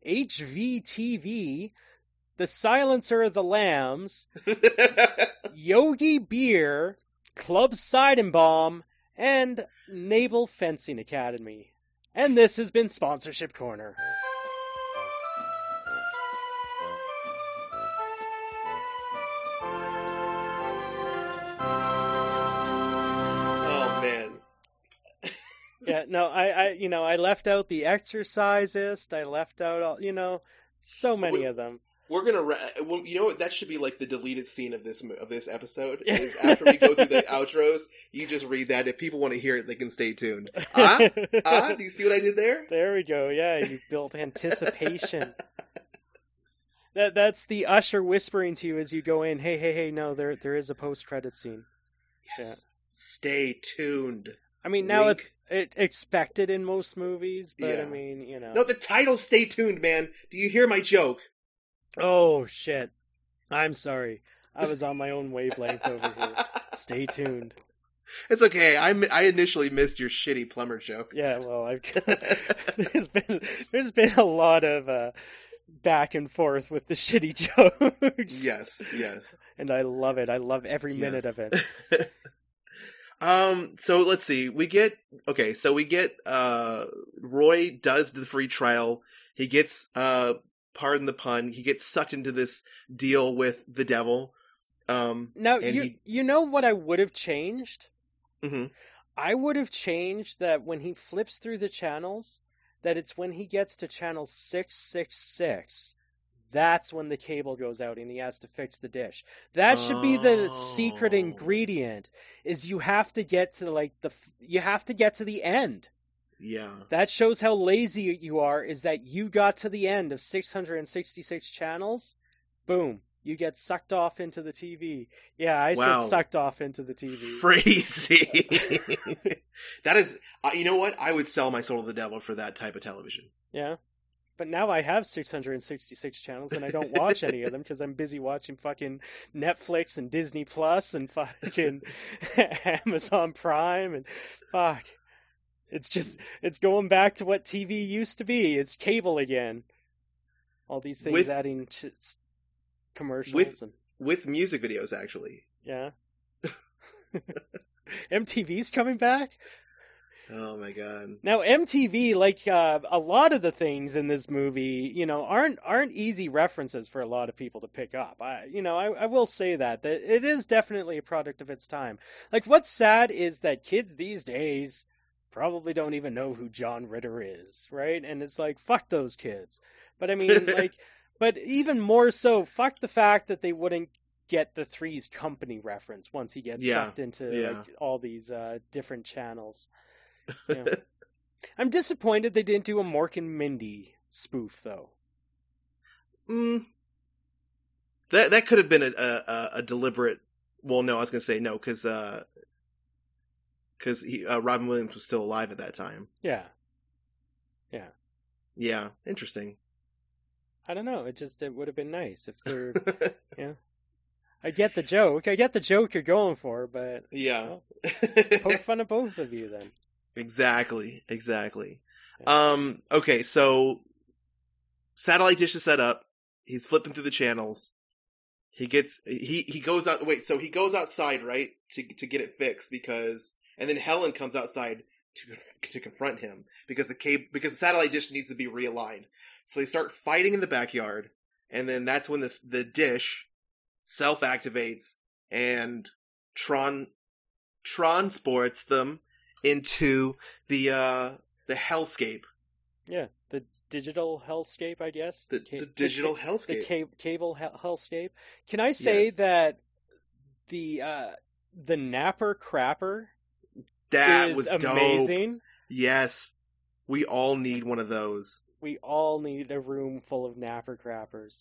HVTV, The Silencer of the Lambs, Yogi Beer, Club Seidenbaum, and Naval Fencing Academy. And this has been Sponsorship Corner. Yeah, no, I left out The Exorcisist. I left out all, so many of them. We're gonna, you know what? That should be like the deleted scene of this episode. Is after we go through the outros, you just read that. If people want to hear it, they can stay tuned. Do you see what I did there? There we go. Yeah, you built anticipation. That's the usher whispering to you as you go in. Hey! No, there is a post-credit scene. Yes. Yeah. Stay tuned. I mean, now it's expected in most movies, but yeah. I mean, No, the title, Stay Tuned, man. Do you hear my joke? Oh, shit. I'm sorry. I was on my own wavelength over here. Stay tuned. It's okay. I initially missed your shitty plumber joke. Yeah, well, there's been a lot of back and forth with the shitty jokes. Yes. And I love it. I love every minute of it. So let's see. We get Roy does the free trial. He gets, pardon the pun, he gets sucked into this deal with the devil. Now, you know what I would have changed? Mm-hmm. I would have changed that when he flips through the channels, that it's when he gets to channel 666. That's when the cable goes out and he has to fix the dish. That should be the secret ingredient. Is you have to get to the end. Yeah. That shows how lazy you are. Is that you got to the end of 666 channels? Boom. You get sucked off into the TV. Yeah, I said sucked off into the TV. Crazy. That is, you know what? I would sell my soul to the devil for that type of television. Yeah. But now I have 666 channels and I don't watch any of them because I'm busy watching fucking Netflix and Disney Plus and fucking Amazon Prime and fuck. It's going back to what TV used to be. It's cable again. All these things adding commercials. With music videos, actually. Yeah. MTV's coming back? Oh my god. Now MTV, like a lot of the things in this movie, aren't easy references for a lot of people to pick up. I will say that it is definitely a product of its time. Like, what's sad is that kids these days probably don't even know who John Ritter is, right? And it's like, fuck those kids. But I mean, but even more so, fuck the fact that they wouldn't get the Three's Company reference once he gets sucked into all these different channels. Yeah. I'm disappointed they didn't do a Mork and Mindy spoof, though. That could have been a deliberate. Well, no, I was going to say no because Robin Williams was still alive at that time. Yeah. Interesting. I don't know. It would have been nice if they're. Yeah. I get the joke. You're going for, but poke fun at both of you then. Exactly. Yeah. Okay, so satellite dish is set up. He's flipping through the channels. He goes out. Wait, so he goes outside, right, to get it fixed and then Helen comes outside to confront him because the satellite dish needs to be realigned. So they start fighting in the backyard, and then that's when the dish self-activates and transports them into the hellscape. Yeah, the digital hellscape, I guess. The digital hellscape. The cable hellscape. Can I say that the Napper Crapper That is was amazing. dope. Yes. We all need one of those. We all need a room full of Napper Crappers.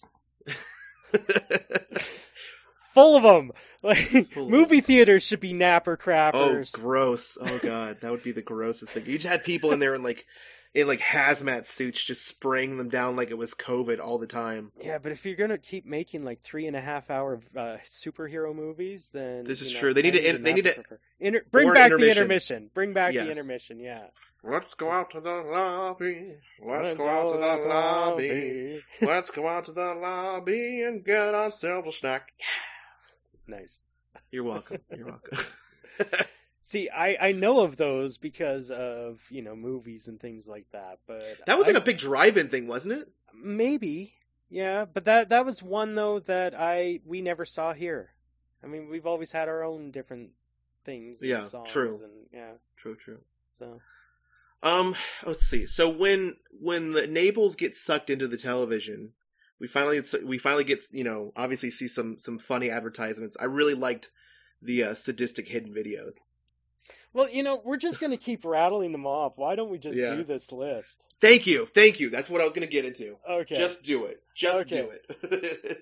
Full of them! Like, movie theaters should be Napper Crappers. Oh, gross. Oh, God. That would be the grossest thing. You just had people in there in hazmat suits just spraying them down like it was COVID all the time. Yeah, but if you're gonna keep making like 3.5 hour superhero movies, then this is true. They need to bring back intermission. the intermission. Bring back Yes. the intermission. Yeah. Let's go out to the lobby. Let's go out to the lobby. Let's go out to the lobby and get ourselves a snack. Nice. You're welcome. You're welcome. See, I know of those because of, movies and things like that, but that was like a big drive-in thing, wasn't it? Maybe. Yeah, but that was one though that we never saw here. I mean, we've always had our own different things and songs. True. And, True. So let's see. So when the Nables get sucked into the television, we finally get, obviously see some funny advertisements. I really liked the sadistic hidden videos. Well, we're just going to keep rattling them off. Why don't we just do this list? Thank you. That's what I was going to get into. Okay. Just do it. Do it.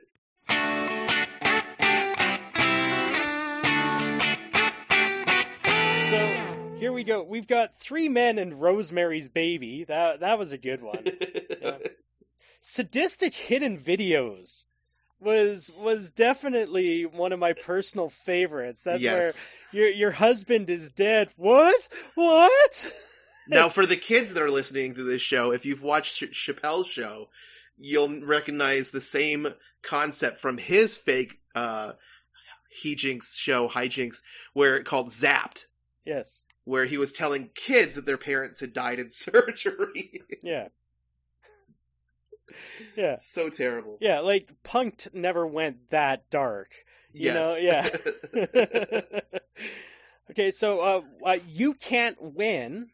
So, here we go. We've got 3 Men and Rosemary's Baby. That was a good one. Yeah. Sadistic hidden videos was definitely one of my personal favorites. That's where your husband is dead. What? Now, for the kids that are listening to this show, if you've watched Chappelle's show, you'll recognize the same concept from his fake hijinks, where it called Zapped. Yes. Where he was telling kids that their parents had died in surgery. Yeah. Yeah. So terrible. Yeah, like Punk'd never went that dark. Yeah. Okay, so You Can't Win.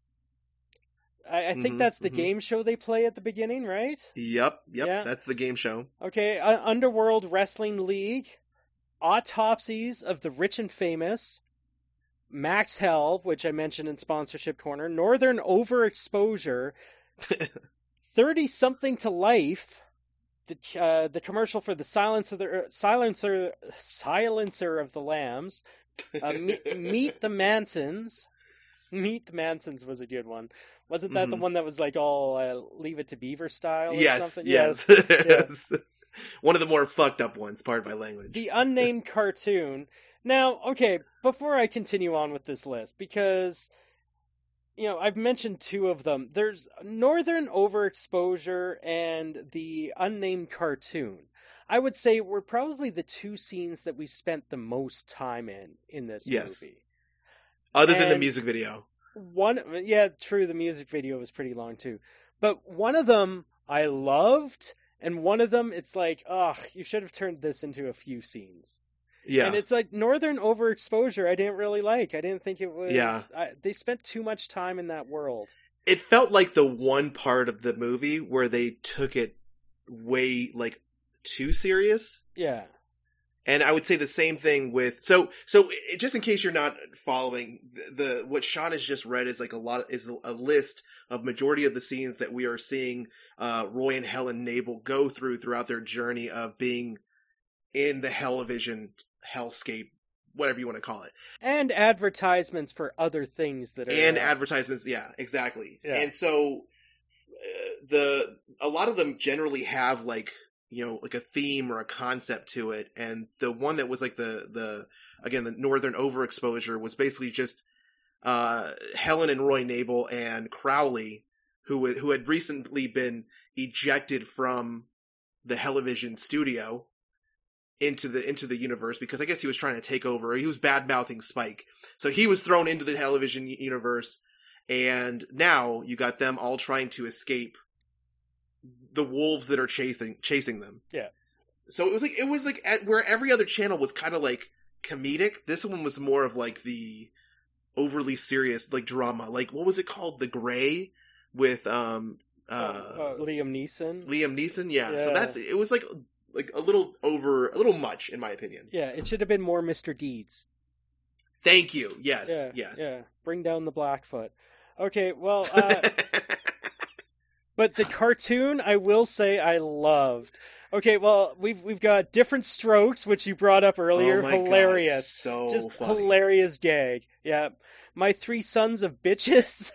I think that's the game show they play at the beginning, right? Yep, Yeah. That's the game show. Okay, Underworld Wrestling League, Autopsies of the Rich and Famous, Max Hell, which I mentioned in Sponsorship Corner, Northern Overexposure, 30-something to Life, the commercial for the Silencer of the Lambs, Meet the Mansons. Meet the Mansons was a good one. Wasn't that the one that was like all Leave It to Beaver style or something? Yes. Yes. One of the more fucked up ones, pardon my language. The Unnamed Cartoon. Now, okay, before I continue on with this list, because I've mentioned 2 of them. There's Northern Overexposure and the Unnamed Cartoon. I would say were probably the 2 scenes that we spent the most time in this movie. Other than the music video. True, the music video was pretty long too. But one of them I loved, and one of them it's like, you should have turned this into a few scenes. Yeah. And it's like Northern Overexposure I didn't really like. I didn't think it was... Yeah. They spent too much time in that world. It felt like the one part of the movie where they took it way, too serious. Yeah. And I would say the same thing with... So just in case you're not following, what Sean has just read is a list of majority of the scenes that we are seeing Roy and Helen Nable go throughout their journey of being in the Hellivision hellscape, whatever you want to call it. And advertisements for other things that are... And advertisements, yeah, exactly. Yeah. And so a lot of them generally have a theme or a concept to it. And the one that was the Northern Overexposure was basically just Helen and Roy Nable and Crowley, who had recently been ejected from the Hellivision studio into the universe, because I guess he was trying to take over. He was bad-mouthing Spike. So he was thrown into the Hellivision universe, and now you got them all trying to escape the wolves that are chasing them. Yeah. So it was like where every other channel was kind of like comedic, this one was more of like the overly serious drama. What was it called? The Gray with Liam Neeson. Yeah. So it was like a little much in my opinion. Yeah, it should have been more Mr. Deeds. Thank you. Yes. Yeah, Yes. Yeah. Bring down the Blackfoot. Okay, well, but the cartoon, I will say, I loved. Okay, well, we've got Different Strokes, which you brought up earlier. Oh my Hilarious. God, so just funny. hilarious gag. Yeah. My Three Sons of Bitches.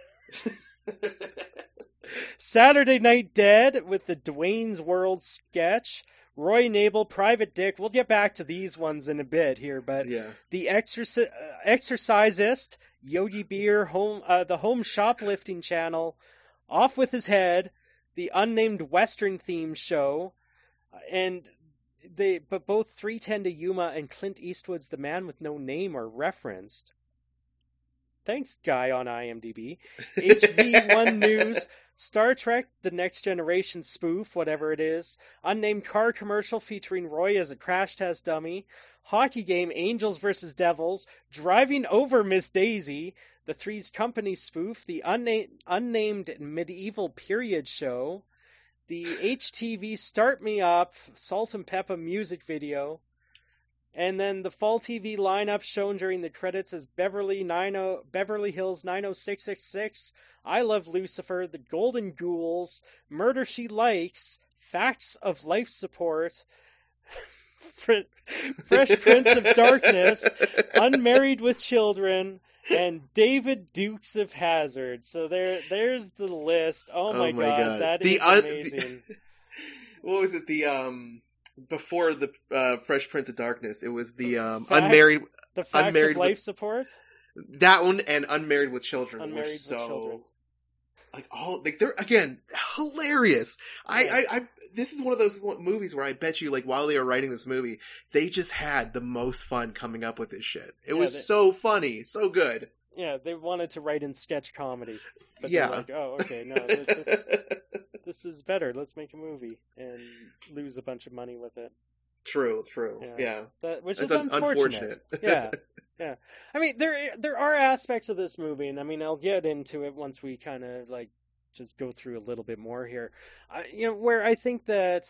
Saturday Night Dead with the Dwayne's World sketch. Roy Nabel, Private Dick. We'll get back to these ones in a bit here, but Yeah. The Exorcisist, Yogi Beer, the Home Shoplifting Channel, Off with His Head, the Unnamed Western Theme Show, but both 3:10 to Yuma and Clint Eastwood's The Man with No Name are referenced. Thanks, guy on IMDb. HV1 News, Star Trek, The Next Generation spoof, whatever it is, unnamed car commercial featuring Roy as a crash test dummy, hockey game Angels vs. Devils, Driving Over Miss Daisy, the Three's Company spoof, the unnamed medieval period show, the HTV Start Me Up Salt and Pepper music video, and then the fall TV lineup shown during the credits is Beverly Hills 90266, I Love Lucifer, The Golden Ghouls, Murder She Likes, Facts of Life Support, Fresh Prince of Darkness, Unmarried with Children, and David Dukes of Hazzard. So there's the list. Oh my god, that is amazing. What was it? Before the Fresh Prince of Darkness, it was the Unmarried. The Facts Unmarried of Life with, Support. That one and Unmarried with Children. Unmarried were with so, Children. Like they're again hilarious. Yeah. I this is one of those movies where I bet you, like, while they were writing this movie, they just had the most fun coming up with this shit. It was so funny, so good. Yeah, they wanted to write in sketch comedy, but yeah, they're like, oh, okay, no, this is better. Let's make a movie and lose a bunch of money with it. True. Yeah. Which is unfortunate. Yeah. I mean, there are aspects of this movie, and I mean, I'll get into it once we kind of like just go through a little bit more here. Where I think that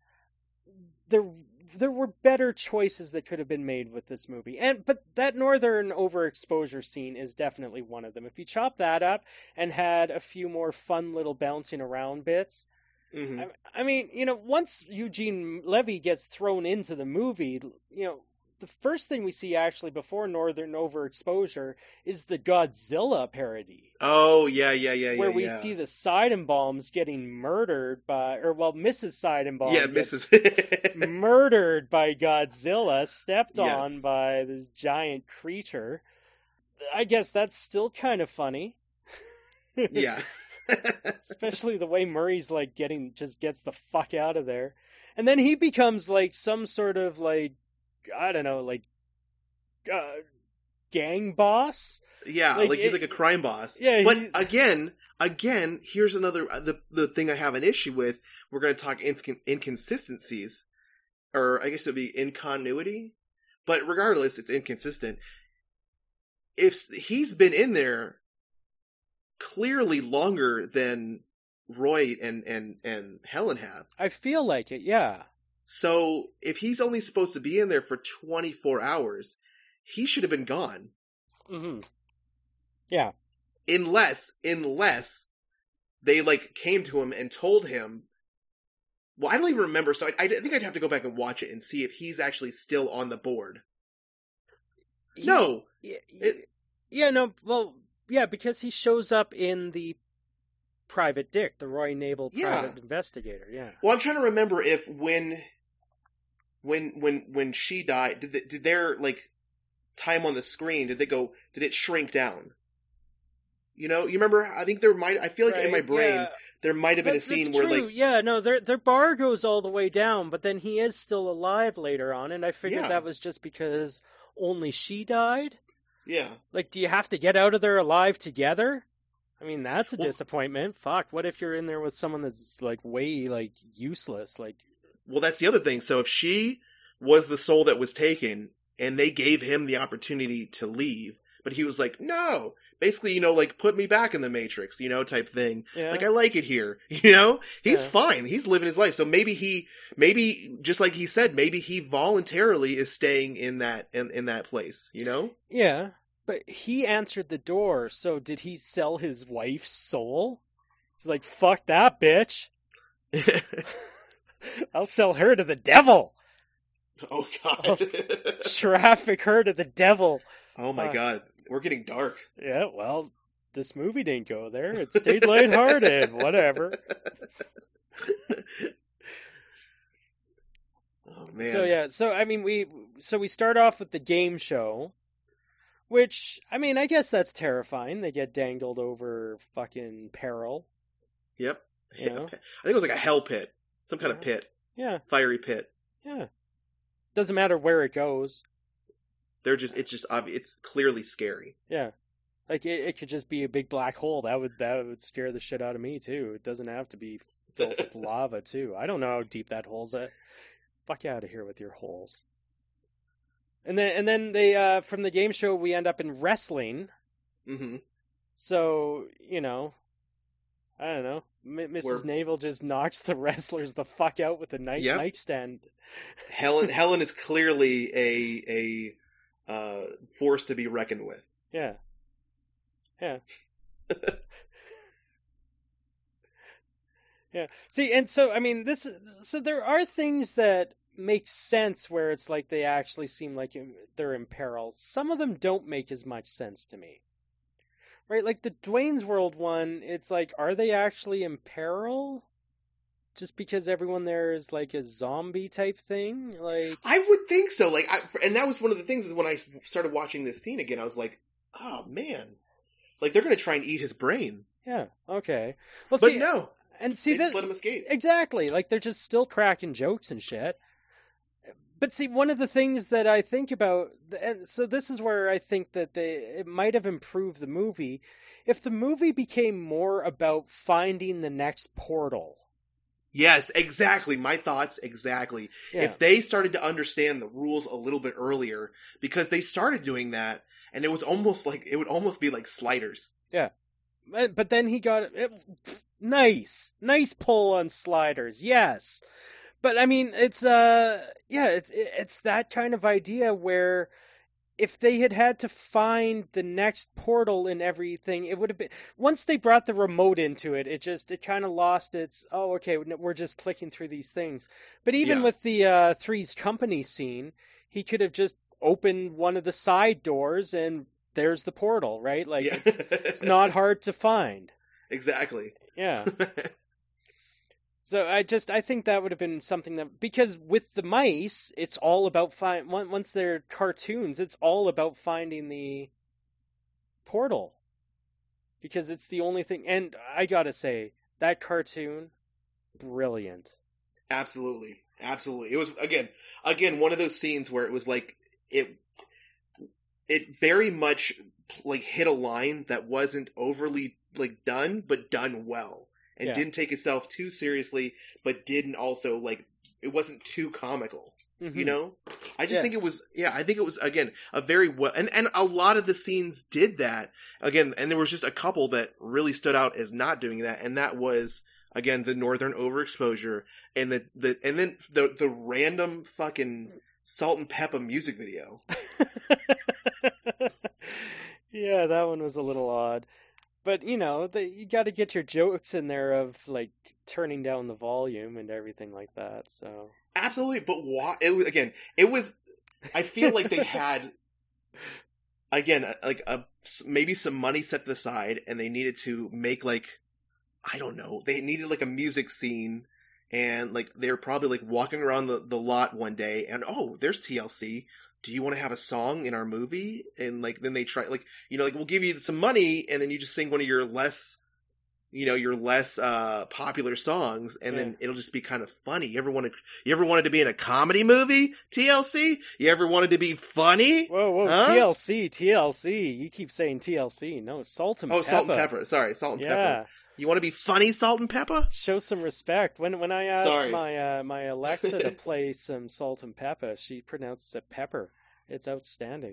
there were better choices that could have been made with this movie, but that northern overexposure scene is definitely one of them. If you chop that up and had a few more fun little bouncing around bits. Mm-hmm. I mean, once Eugene Levy gets thrown into the movie, the first thing we see actually before Northern Overexposure is the Godzilla parody. Oh, yeah. Where we see the Seidenbaums getting murdered Mrs. Seidenbaum Mrs. murdered by Godzilla, stepped on Yes. by this giant creature. I guess that's still kind of funny. Yeah. Especially the way Murray's like gets the fuck out of there. And then he becomes like some sort of like, I don't know, like gang boss. Yeah, like he's like a crime boss. Yeah, but again, here's another the thing I have an issue with. We're going to talk inconsistencies, or I guess it would be incontinuity. But regardless, it's inconsistent. If he's been in there clearly longer than Roy and Helen have, I feel like it. Yeah. So if he's only supposed to be in there for 24 hours, he should have been gone. Mm-hmm. Yeah. Unless they like came to him and told him. Well, I don't even remember, so I think I'd have to go back and watch it and see if he's actually still on the board. No. Because he shows up in the Private Dick, the Roy Nabel private investigator. Yeah. Well, I'm trying to remember if when she died, did their like time on the screen, did it shrink down? You remember? I think I feel like in my brain there might have been a scene where true. like, yeah, no, their bar goes all the way down, but then he is still alive later on, and I figured that was just because only she died. Yeah. Like, do you have to get out of there alive together? I mean, that's a disappointment. Fuck, what if you're in there with someone that's, like, way, like, useless? Like, well, that's the other thing. So if she was the soul that was taken, and they gave him the opportunity to leave, but he was like, no, basically, like, put me back in the Matrix, type thing. Yeah. Like, I like it here, he's fine. He's living his life. So maybe he maybe just like he said, maybe he voluntarily is staying in that place, you know? Yeah, but he answered the door, so did he sell his wife's soul? He's like, fuck that bitch. I'll sell her to the devil. Oh God. I'll traffic her to the devil. Oh my God. We're getting dark. Yeah, well, this movie didn't go there. It stayed lighthearted. Whatever. Oh man. So yeah, so I mean we start off with the game show, which I mean I guess that's terrifying. They get dangled over fucking peril. Yep. You know? I think it was like a hell pit. Some kind of pit. Yeah. Fiery pit. Yeah. Doesn't matter where it goes. It's just obvious. It's clearly scary. Yeah. Like it could just be a big black hole. That would scare the shit out of me too. It doesn't have to be filled with lava too. I don't know how deep that hole's at. Fuck you out of here with your holes. And then they from the game show we end up in wrestling. Mm-hmm. So, you know, I don't know. Mrs. Navel just knocks the wrestlers the fuck out with a nightstand. Helen is clearly a force to be reckoned with. Yeah. Yeah. Yeah. See, and so I mean, so there are things that make sense where it's like they actually seem like they're in peril. Some of them don't make as much sense to me. Right? Like the Dwayne's World one, it's like, are they actually in peril? Just because everyone there is like a zombie type thing? Like, I would think so. Like, and that was one of the things is when I started watching this scene again, I was like, oh man, like they're going to try and eat his brain. Yeah. Okay. Well, but see, no. And see, they just let him escape. Exactly. Like they're just still cracking jokes and shit. But see, one of the things that I think about, and so this is where I think that it might have improved the movie, if the movie became more about finding the next portal. Yes, exactly. My thoughts, exactly. Yeah. If they started to understand the rules a little bit earlier, because they started doing that, and it was almost like, it would almost be like Sliders. Yeah. But then he got it. Nice pull on Sliders. Yes. But I mean, it's it's that kind of idea where if they had to find the next portal in everything, it would have been, once they brought the remote into it, it kind of lost its, oh, okay, we're just clicking through these things. But even with the Three's Company scene, he could have just opened one of the side doors and there's the portal, right? Like it's not hard to find. Exactly. Yeah. So I think that would have been something that, because with the mice, it's all about once they're cartoons, it's all about finding the portal. Because it's the only thing, and I gotta say, that cartoon, brilliant. Absolutely. It was, again, one of those scenes where it was like, it very much like hit a line that wasn't overly like done, but done well. And didn't take itself too seriously, but didn't also, like, it wasn't too comical, you know? I just think it was, I think it was, again, a very well, and a lot of the scenes did that, again, and there was just a couple that really stood out as not doing that, and that was, again, the Northern overexposure, and then the random fucking Salt and Peppa music video. Yeah, that one was a little odd. But, you know, you got to get your jokes in there of, like, turning down the volume and everything like that, so. Absolutely, but why? It was, I feel like they had, again, like, maybe some money set to the side, and they needed to make, like, I don't know, they needed, like, a music scene, and, like, they were probably, like, walking around the lot one day, and, oh, there's TLC. Do you want to have a song in our movie? And like, then they try, like, you know, like, we'll give you some money and then you just sing one of your less popular songs, and then it'll just be kind of funny. You ever wanted to be in a comedy movie, TLC? You ever wanted to be funny? Whoa, huh? TLC. You keep saying TLC. No, Salt and Pepper. Oh, Salt and Pepper. Sorry, Salt and Pepper. You want to be funny, Salt and Pepper? Show some respect. When I asked my Alexa to play some Salt and Pepper, she pronounces it pepper. It's outstanding.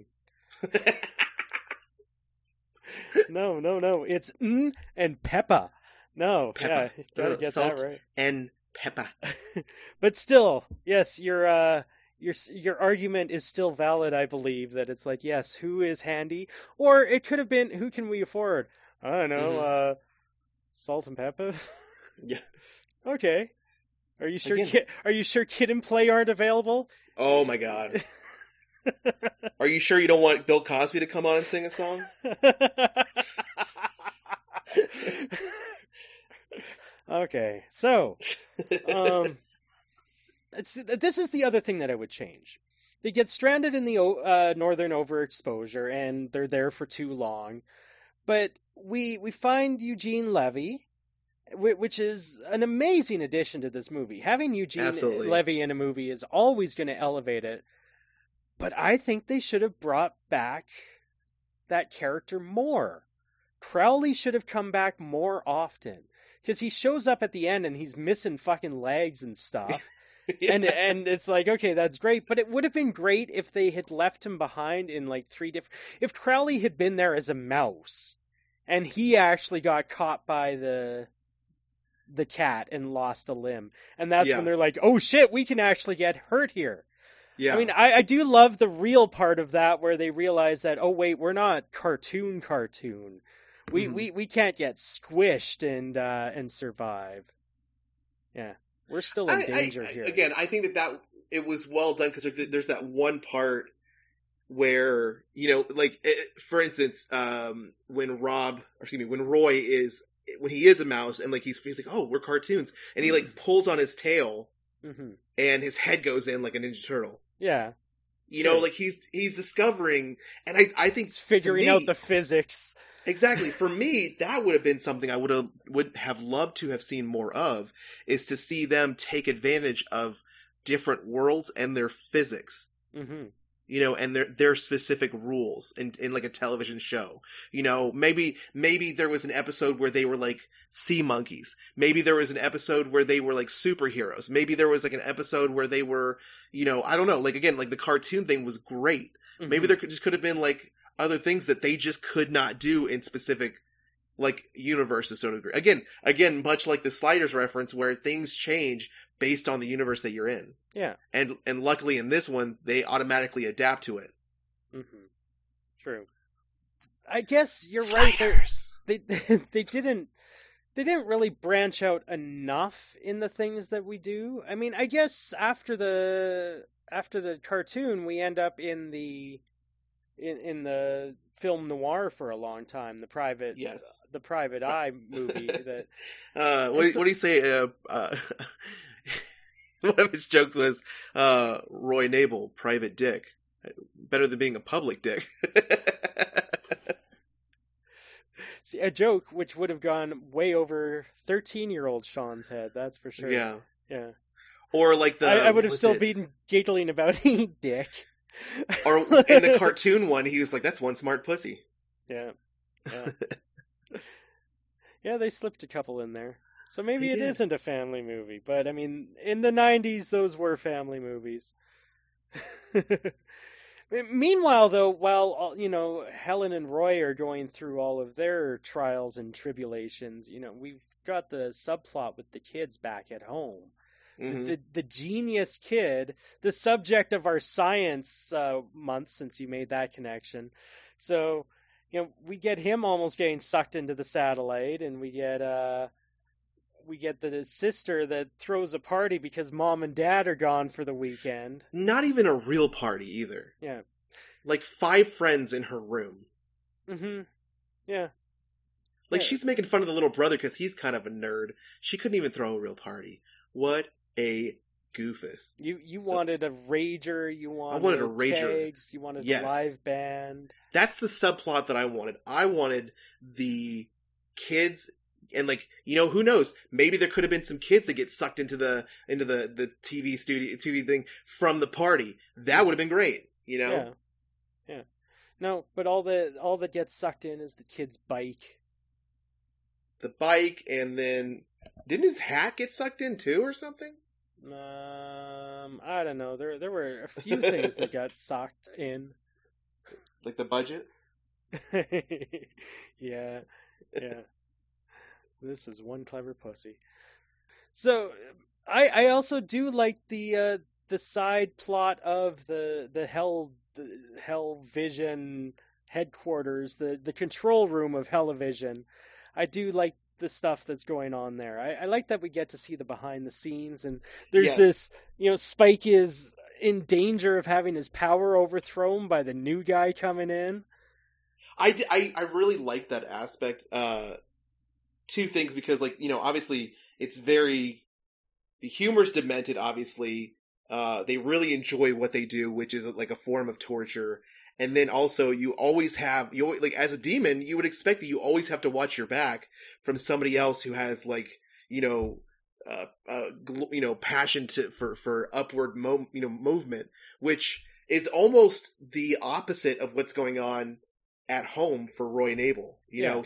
No. It's and Peppa. No, Peppa. gotta get Salt that right. And Peppa. But still, yes, your argument is still valid. I believe that it's like, yes, who is handy, or it could have been, who can we afford? I don't know, Salt and Peppa. Yeah. Okay. Are you sure? Again. Are you sure Kid and Play aren't available? Oh my God. Are you sure you don't want Bill Cosby to come on and sing a song? Okay, so this is the other thing that I would change. They get stranded in the northern overexposure, and they're there for too long. But we find Eugene Levy, which is an amazing addition to this movie. Having Eugene Levy in a movie is always going to elevate it. But I think they should have brought back that character more. Crowley should have come back more often. Because he shows up at the end and he's missing fucking legs and stuff. Yeah. And it's like, okay, that's great. But it would have been great if they had left him behind in like 3 different... If Crowley had been there as a mouse and he actually got caught by the cat and lost a limb. And that's when they're like, oh shit, we can actually get hurt here. Yeah. I mean, I do love the real part of that where they realize that, oh wait, we're not cartoon. We can't get squished and survive. Yeah, we're still in danger here. Again, I think that it was well done because there's that one part where, you know, like for instance, when Roy is, when he is a mouse and like he's like, oh, we're cartoons, and he like pulls on his tail and his head goes in like a Ninja Turtle. Yeah. You know, like he's discovering, and I think it's figuring out the physics. Exactly. For me, that would have been something I would have loved to have seen more of, is to see them take advantage of different worlds and their physics. Mm-hmm. You know, and their specific rules in like a television show. You know, maybe there was an episode where they were like sea monkeys. Maybe there was an episode where they were like superheroes. Maybe there was like an episode where they were, you know, I don't know, like again, like the cartoon thing was great. Mm-hmm. Maybe there could have been like other things that they just could not do in specific like universes. So again, much like the Sliders reference where things change based on the universe that you're in. Yeah. And luckily in this one, they automatically adapt to it. Mm-hmm. True. I guess you're Sliders. Right. They didn't really branch out enough in the things that we do. I mean, I guess after the cartoon, we end up in the film noir for a long time. The Private Eye movie. That what do you say? One of his jokes was Roy Nabel, private dick. Better than being a public dick. See, a joke which would have gone way over 13-year-old Sean's head, that's for sure. Yeah. Yeah. Or like I would have still been giggling about dick. Or in the cartoon one, he was like, that's one smart pussy. Yeah. Yeah. Yeah, they slipped a couple in there. So maybe it isn't a family movie, but I mean, in the 90s, those were family movies. Meanwhile, though, while, you know, Helen and Roy are going through all of their trials and tribulations, you know, we've got the subplot with the kids back at home. Mm-hmm. The genius kid, the subject of our science month, since you made that connection. So, you know, we get him almost getting sucked into the satellite, and we get the sister that throws a party because mom and dad are gone for the weekend. Not even a real party either. Yeah. Like 5 friends in her room. Mm-hmm. Yeah. Like she's making fun of the little brother because he's kind of a nerd. She couldn't even throw a real party. What a goofus. You wanted a rager, I wanted a rager. Kegs, you wanted a live band. That's the subplot that I wanted. I wanted the kids. And like, you know, who knows? Maybe there could have been some kids that get sucked into the TV thing from the party. That would have been great, you know? Yeah. No, but all that gets sucked in is the kid's bike. The bike, and then didn't his hat get sucked in too, or something? I don't know. There were a few things that got sucked in. Like the budget? Yeah. This is one clever pussy. So, I also do like the side plot of the Hell Vision headquarters, the control room of Hellivision. I do like the stuff that's going on there. I like that we get to see the behind the scenes, and there's this, Spike is in danger of having his power overthrown by the new guy coming in. I really like that aspect. Two things, because obviously it's the humor's demented, obviously. They really enjoy what they do, which is like a form of torture. And then also you always as a demon, you would expect that you always have to watch your back from somebody else who has passion for upward movement, which is almost the opposite of what's going on at home for Roy and Abel.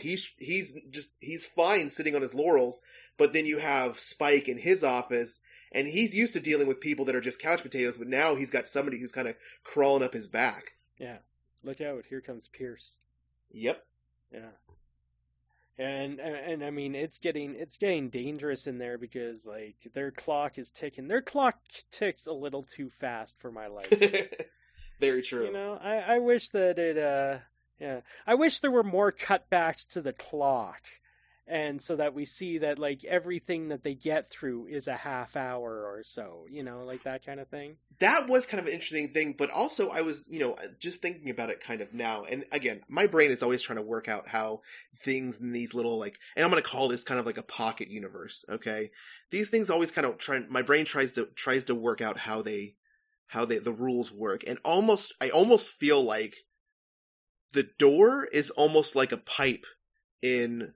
He's fine sitting on his laurels, but then you have Spike in his office, and he's used to dealing with people that are just couch potatoes, but now he's got somebody who's kind of crawling up his back. Yeah. Look out, here comes Pierce. Yep. Yeah. And I mean, it's getting dangerous in there, because their clock is ticking. Their clock ticks a little too fast for my liking. Very true. I wish that I wish there were more cutbacks to the clock, and so that we see that everything that they get through is a half hour or so, that kind of thing. That was kind of an interesting thing, but also I was, just thinking about it kind of now. And again, my brain is always trying to work out how things in these little and I'm going to call this kind of like a pocket universe. Okay. These things always kind of my brain tries to work out how the rules work. And I almost feel like the door is almost like a pipe in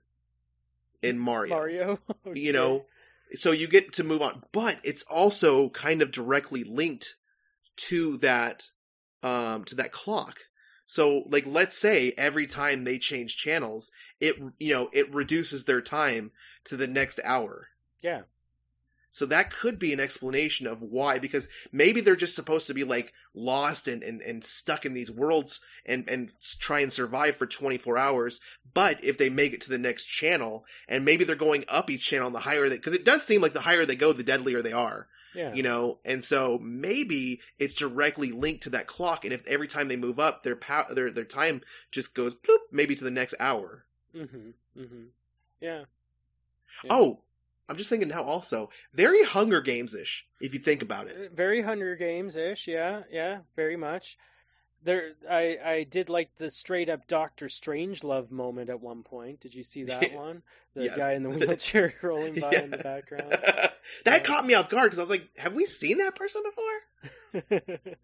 Mario. Okay. So you get to move on, but it's also kind of directly linked to that clock. So let's say every time they change channels, it reduces their time to the next hour. Yeah. So that could be an explanation of why, because maybe they're just supposed to be lost and stuck in these worlds and try and survive for 24 hours. But if they make it to the next channel, and maybe they're going up each channel, the higher because it does seem like the higher they go, the deadlier they are. Yeah. And so maybe it's directly linked to that clock. And if every time they move up, their time just goes bloop, maybe to the next hour. Mm-hmm. Mm-hmm. Yeah. Oh, I'm just thinking now also, very Hunger Games-ish, if you think about it. Very Hunger Games-ish, yeah, very much. I did like the straight-up Doctor Strangelove moment at one point. Did you see that one? The yes. guy in the wheelchair rolling by in the background. That caught me off guard, because I was like, have we seen that person before?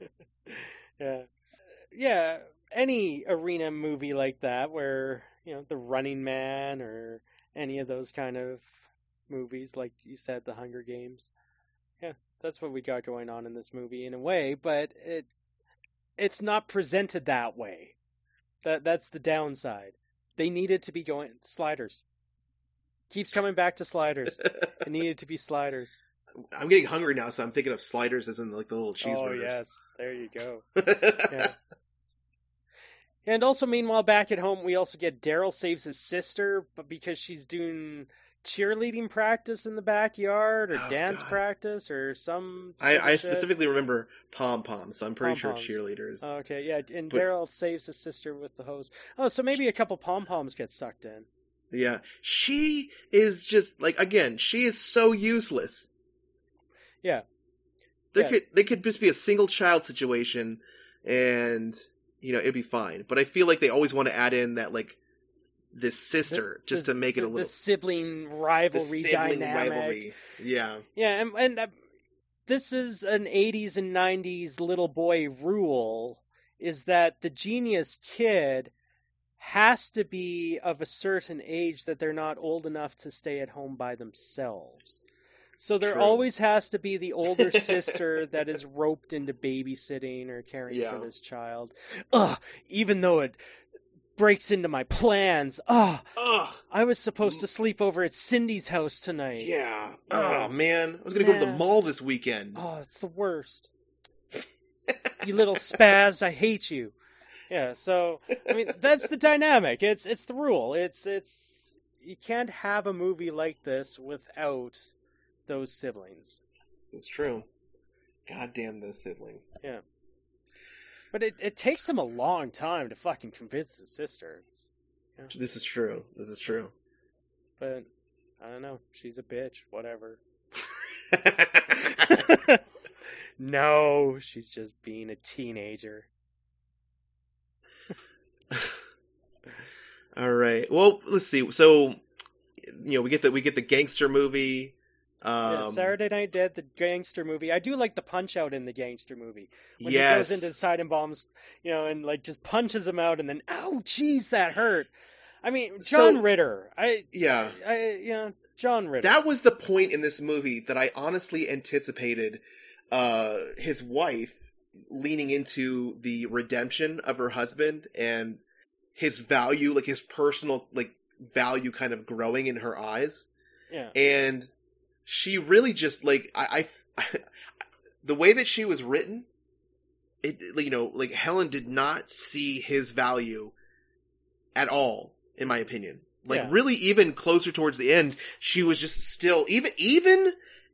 Yeah, any arena movie like that where, The Running Man or any of those kind of movies, like you said, the Hunger Games. Yeah, that's what we got going on in this movie in a way, but it's not presented that way. That's the downside. They needed to be going sliders. Keeps coming back to sliders. It needed to be sliders. I'm getting hungry now, so I'm thinking of sliders as in the little cheeseburgers. Oh yes, there you go. Yeah. And also, meanwhile, back at home, we also get Daryl saves his sister, but because she's doing cheerleading practice in the backyard or dance practice or some I specifically remember pom-poms, so I'm pretty sure cheerleaders. Okay, yeah, and Daryl saves his sister with the hose. Oh, so maybe a couple pom-poms get sucked in. Yeah, she is just again, she is so useless. Yeah. They could just be a single child situation and it'd be fine. But I feel like they always want to add in that this sister just to make it a little... The sibling rivalry dynamic. Yeah. Yeah, and this is an 80s and 90s little boy rule, is that the genius kid has to be of a certain age that they're not old enough to stay at home by themselves. So there always has to be the older sister that is roped into babysitting or caring for this child. Even though it breaks into my plans. I was supposed to sleep over at Cindy's house tonight. Yeah. Oh, man. I was going to go to the mall this weekend. Oh, it's the worst. You little spaz, I hate you. Yeah, so, I mean, that's the dynamic. It's the rule. It's you can't have a movie like this without those siblings. It's true. God damn those siblings. Yeah. But it takes him a long time to fucking convince his sister. This is true. But, I don't know. She's a bitch. Whatever. No, she's just being a teenager. All right. Well, let's see. So, we get the gangster movie. Saturday Night Dead, the gangster movie. I do like the punch out in the gangster movie. When he yes. goes into Seidenbaum's, and like just punches him out, and then, oh, jeez, that hurt. I mean, John Ritter. John Ritter. That was the point in this movie that I honestly anticipated his wife leaning into the redemption of her husband and his value, like his personal value kind of growing in her eyes. Yeah. And she really just I the way that she was written, Helen did not see his value at all, in my opinion. Really, even closer towards the end, she was just still even.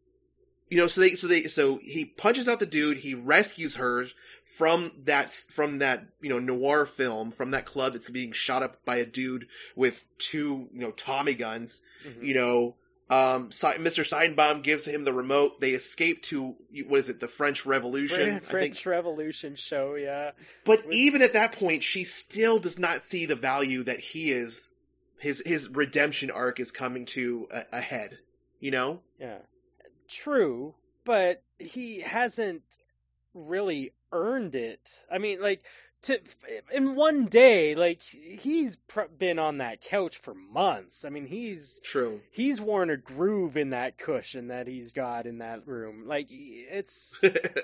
So he punches out the dude. He rescues her from that noir film, from that club that's being shot up by a dude with two Tommy guns. Mm-hmm. Mr. Seidenbaum gives him the remote. They escape to the French Revolution? French Revolution show, yeah. But even at that point, she still does not see the value that he is. His redemption arc is coming to a head. Yeah. True, but he hasn't really earned it. I mean, in one day, he's been on that couch for months. I mean, he's worn a groove in that cushion that he's got in that room. It's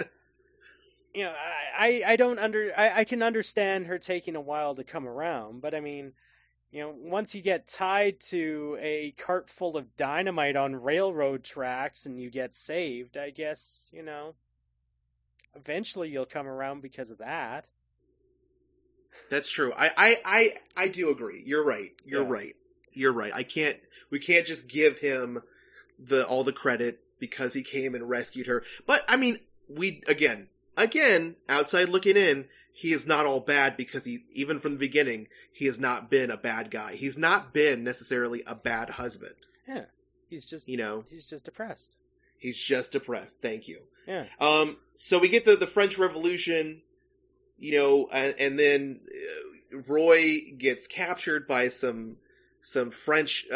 I can understand her taking a while to come around, but I mean, once you get tied to a cart full of dynamite on railroad tracks and you get saved, I guess, eventually you'll come around because of that. That's true. I do agree. You're right. You're right. We can't just give him all the credit because he came and rescued her. But I mean, again, outside looking in, he is not all bad because even from the beginning, he has not been a bad guy. He's not been necessarily a bad husband. Yeah. He's just, he's just depressed. He's just depressed. Thank you. Yeah. So we get the French Revolution, and then Roy gets captured by some French,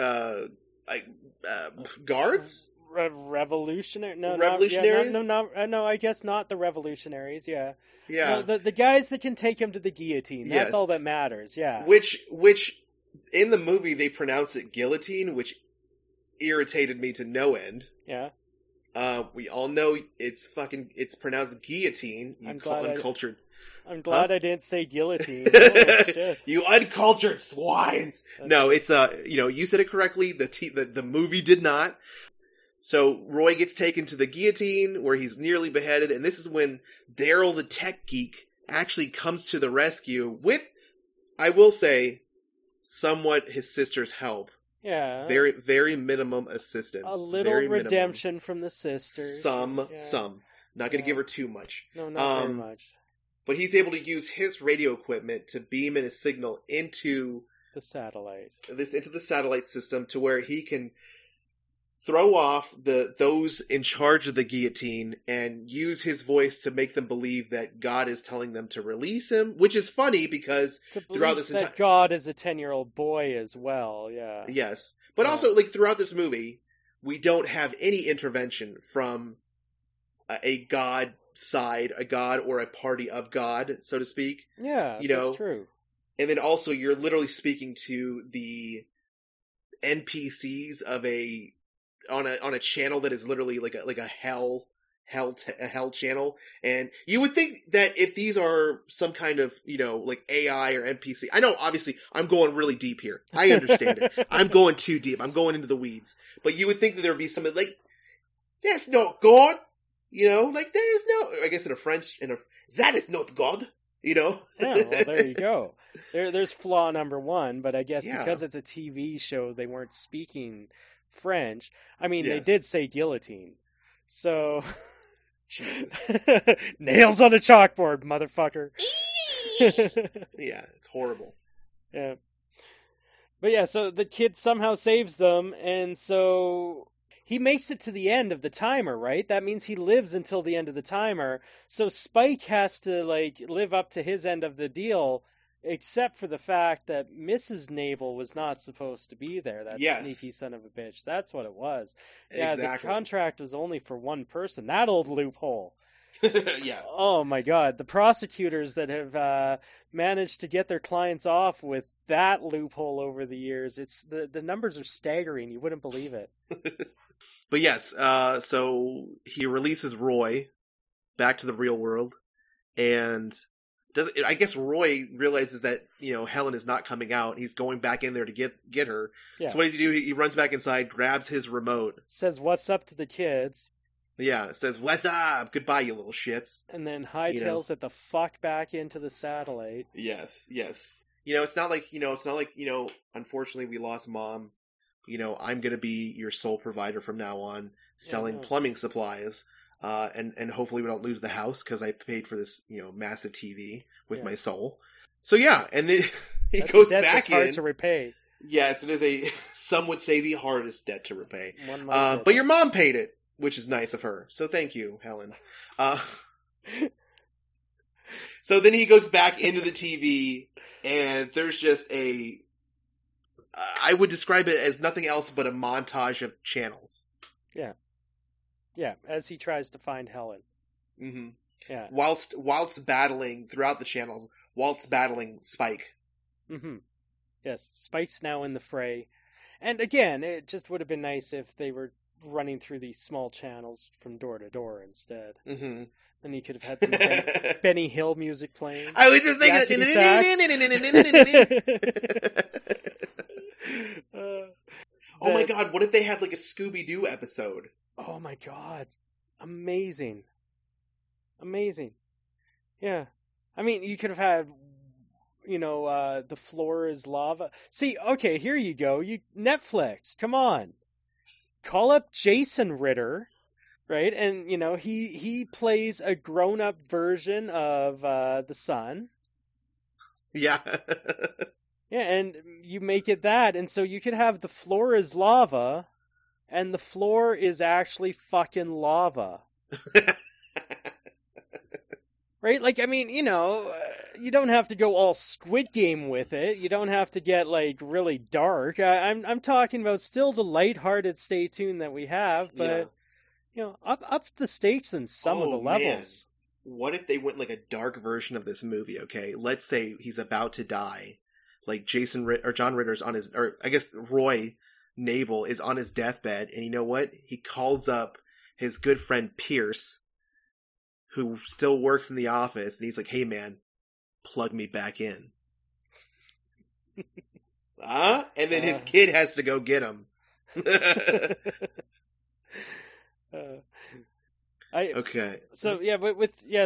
guards? Revolutionary? No, revolutionaries? No, I guess not the revolutionaries, yeah. Yeah. No, the guys that can take him to the guillotine. That's all that matters, yeah. Which in the movie they pronounce it guillotine, which irritated me to no end. Yeah. We all know it's pronounced guillotine. Uncultured. I'm glad I didn't say guillotine. Oh, shit. You uncultured swines. No, it's you said it correctly. The movie did not. So Roy gets taken to the guillotine where he's nearly beheaded, and this is when Daryl the tech geek actually comes to the rescue with, I will say, somewhat his sister's help. Yeah. Very, very minimum assistance. A little redemption from the sister. Some. Not going to give her too much. No, not very much. But he's able to use his radio equipment to beam in a signal into the satellite. Into the satellite system to where he can throw off those in charge of the guillotine and use his voice to make them believe that God is telling them to release him, which is funny because throughout this entire God is a 10-year-old boy as well, yeah. Yes. But also throughout this movie, we don't have any intervention from a God side, a God or a party of God, so to speak. Yeah, that's true. And then also you're literally speaking to the NPCs of on a channel that is literally like a hell channel, and you would think that if these are some kind of AI or NPC, I know obviously I'm going really deep here. I understand it. I'm going too deep. I'm going into the weeds. But you would think that there would be something that's not God. There's no. I guess in French, that is not God. Yeah, well, there you go. There's flaw number one, but I guess because it's a TV show, they weren't speaking French. I mean, They did say guillotine. So, Jesus. nails on a chalkboard, motherfucker. Yeah, it's horrible. Yeah. But yeah, so the kid somehow saves them, and so he makes it to the end of the timer, right? That means he lives until the end of the timer. So Spike has to, like, live up to his end of the deal, except for the fact that Mrs. Nabel was not supposed to be there. That sneaky son of a bitch. That's what it was. Yeah, exactly. The contract was only for one person. That old loophole. Yeah. Oh my God. The prosecutors that have managed to get their clients off with that loophole over the years, it's the numbers are staggering. You wouldn't believe it. But yes, so he releases Roy back to the real world, and I guess Roy realizes that, you know, Helen is not coming out. He's going back in there to get her. Yeah. So what does he do? He runs back inside, grabs his remote. Says, "What's up" to the kids. Yeah, says, "What's up? Goodbye, you little shits." And then hightails it the fuck back into the satellite. Yes. You know, it's not like, unfortunately we lost Mom. You know, I'm going to be your sole provider from now on, selling plumbing supplies. And hopefully we don't lose the house because I paid for this, you know, massive TV with my soul. So yeah, and then he goes back in. Hard to repay. Yes, it is some would say the hardest debt to repay. But your mom paid it, which is nice of her. So thank you, Helen. So then he goes back into the TV, and there's just I would describe it as nothing else but a montage of channels. Yeah. Yeah, as he tries to find Helen. Mm-hmm. Yeah. Whilst battling throughout the channels, whilst battling Spike. Mm-hmm. Yes, Spike's now in the fray. And again, it just would have been nice if they were running through these small channels from door to door instead. Mm-hmm. Then he could have had some Benny Hill music playing. I was just thinking. Oh my God! What if they had like a Scooby-Doo episode? Oh my God! Amazing. Yeah, I mean, you could have had, the floor is lava. See, okay, here you go. Netflix, come on, call up Jason Ritter. Right, and he plays a grown-up version of the son. Yeah, yeah, and you make it that, and so you could have the floor is lava, and the floor is actually fucking lava. Right, like I mean, you don't have to go all Squid Game with it. You don't have to get like really dark. I'm talking about still the lighthearted stay tuned that we have, but. Yeah. Up the stakes in some of the levels. Man. What if they went like a dark version of this movie? Okay, let's say he's about to die, like John Ritter's on his, or I guess Roy Nabel is on his deathbed, and you know what? He calls up his good friend Pierce, who still works in the office, and he's like, "Hey, man, plug me back in." And then his kid has to go get him. Okay. So yeah, but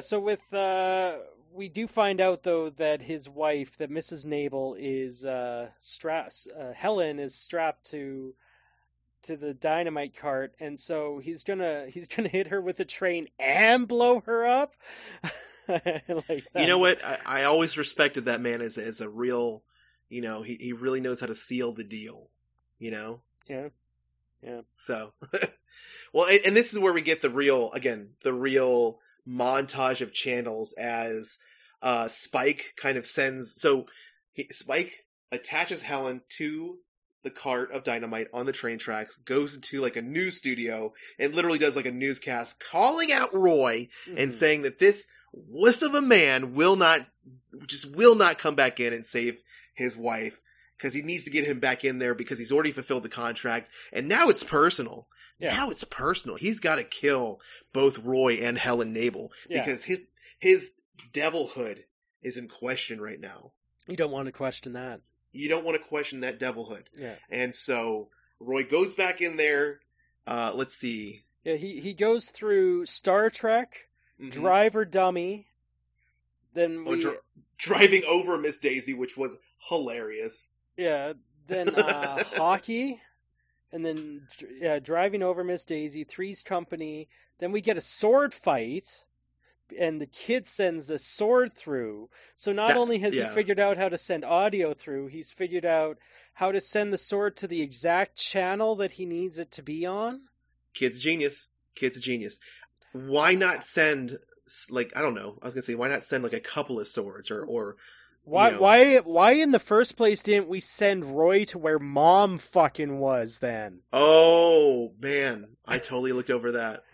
we do find out though that his wife, that Mrs. Nabel, is Helen is strapped to the dynamite cart, and so he's gonna hit her with a train and blow her up. Like you know what? I always respected that man as a real, he really knows how to seal the deal. Yeah. So. Well, and this is where we get the real montage of channels as Spike kind of Spike attaches Helen to the cart of dynamite on the train tracks, goes into like a news studio, and literally does like a newscast calling out Roy and saying that this wuss of a man will not come back in and save his wife because he needs to get him back in there because he's already fulfilled the contract, and now it's personal. Yeah. Now it's personal. He's got to kill both Roy and Helen Nabel because his devilhood is in question right now. You don't want to question that. You don't want to question that devilhood. Yeah. And so Roy goes back in there. Let's see. Yeah, he goes through Star Trek, Driver Dummy. Then driving over Miss Daisy, which was hilarious. Yeah. Then hockey. And then, driving over Miss Daisy, Three's Company, Then we get a sword fight, and the kid sends the sword through. So not only has he figured out how to send audio through, he's figured out how to send the sword to the exact channel that he needs it to be on. Kid's genius. Kid's a genius. Why not send, like, I don't know. I was going to say, why not send, like, a couple of swords or why in the first place didn't we send Roy to where Mom fucking was then? Oh, man. I totally looked over that.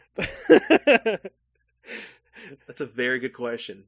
That's a very good question.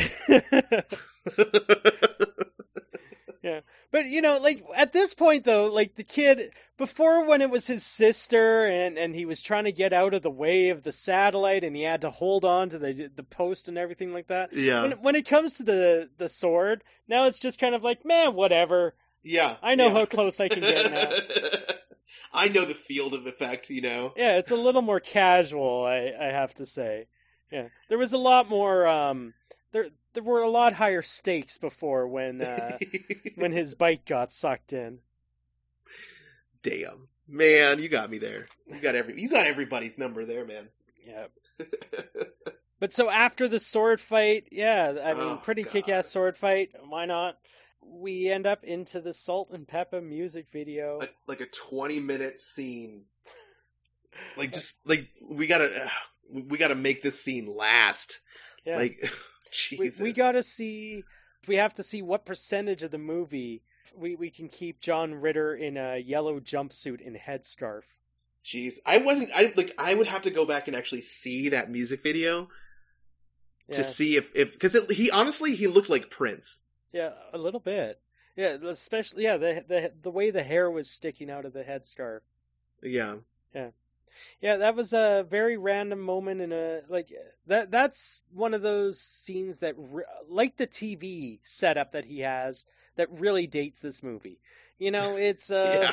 Yeah. But, you know, like, at this point, though, like, the kid, before when it was his sister and he was trying to get out of the way of the satellite and he had to hold on to the post and everything like that. Yeah. When it comes to the sword, now it's just kind of like, man, whatever. Yeah. I know how close I can get now. I know the field of effect, you know? Yeah, it's a little more casual, I have to say. Yeah. There was a lot more, there were a lot higher stakes before when his bike got sucked in. Damn, man, you got me there. You got everybody's number there, man. Yeah. But so after the sword fight, I mean, pretty kick-ass sword fight. Why not? We end up into the Salt and Peppa music video, like a 20-minute scene. Like just like we gotta make this scene last. Yeah. Like. Jesus. We gotta see. We have to see what percentage of the movie we can keep John Ritter in a yellow jumpsuit and headscarf. Jeez, I would have to go back and actually see that music video to see if because he honestly looked like Prince. Yeah, a little bit. Yeah, especially the way the hair was sticking out of the headscarf. Yeah. Yeah. Yeah, that was a very random moment in that's one of those scenes that like the TV setup that he has that really dates this movie. You know, it's yeah.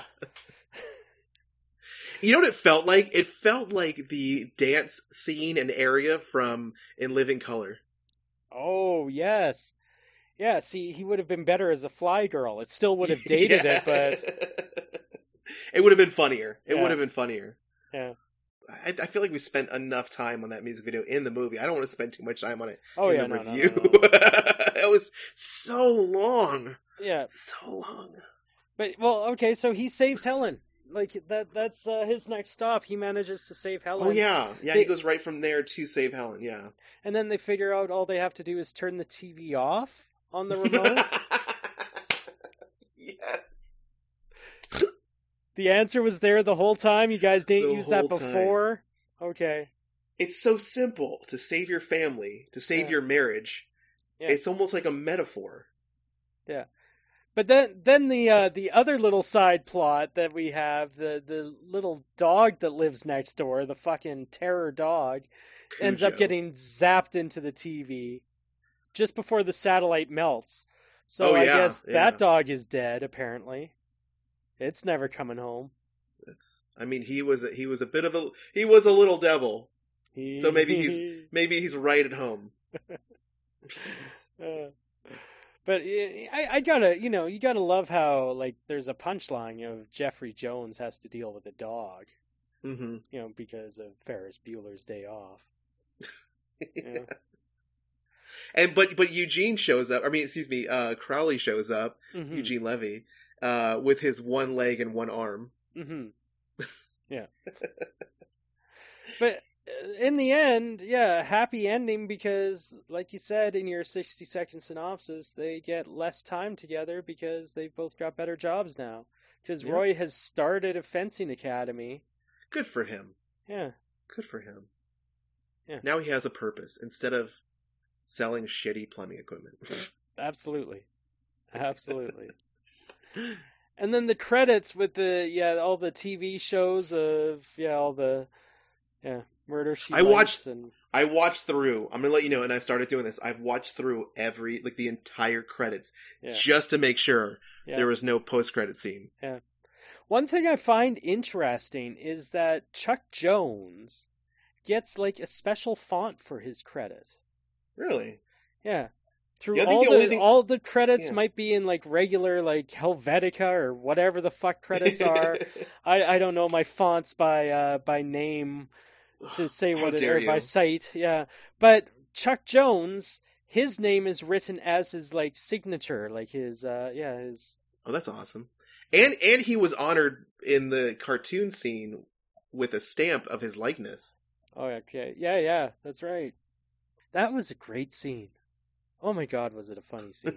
You know what it felt like? It felt like the dance scene and area from In Living Color. Oh, yes. Yeah, see, he would have been better as a fly girl. It still would have dated it, but it would have been funnier. It would have been funnier. Yeah. I feel like we spent enough time on that music video in the movie. I don't want to spend too much time on it in the review. No. It was so long. Yeah. So long. But, well, okay, so he saves Helen. Like, that's his next stop. He manages to save Helen. Oh, yeah. Yeah, he goes right from there to save Helen, yeah. And then they figure out all they have to do is turn the TV off on the remote. Yes. The answer was there the whole time? You guys didn't use that before? Time. Okay. It's so simple to save your family, to save your marriage. Yeah. It's almost like a metaphor. Yeah. But then the other little side plot that we have, the little dog that lives next door, the fucking terror dog, Cujo, ends up getting zapped into the TV just before the satellite melts. So I guess that dog is dead, apparently. It's never coming home. I mean, he was a little devil. So maybe he's right at home. But I gotta, you gotta love how, like, there's a punchline of Jeffrey Jones has to deal with a dog. Mm-hmm. Because of Ferris Bueller's Day Off. Yeah. And but Eugene shows up. I mean, excuse me, Crowley shows up. Mm-hmm. Eugene Levy. With his one leg and one arm. Mm-hmm. Yeah. But in the end, happy ending because, like you said in your 60-second synopsis, they get less time together because they've both got better jobs now. Because Roy has started a fencing academy. Good for him. Yeah. Good for him. Yeah. Now he has a purpose instead of selling shitty plumbing equipment. Absolutely. And then the credits with all the TV shows of all the Murder She Writes. I watched through. I'm gonna let you know, and I started doing this. I've watched through the entire credits just to make sure there was no post-credit scene. Yeah. One thing I find interesting is that Chuck Jones gets like a special font for his credit. Really? Yeah. Through all the credits might be in like regular like Helvetica or whatever the fuck credits are. I don't know my fonts by name. to say How what it dare or by you. sight. Yeah, but Chuck Jones, his name is written as his like signature, like his his. Oh, that's awesome. And he was honored in the cartoon scene with a stamp of his likeness. Oh, okay, yeah, that's right. That was a great scene. Oh my God, was it a funny scene?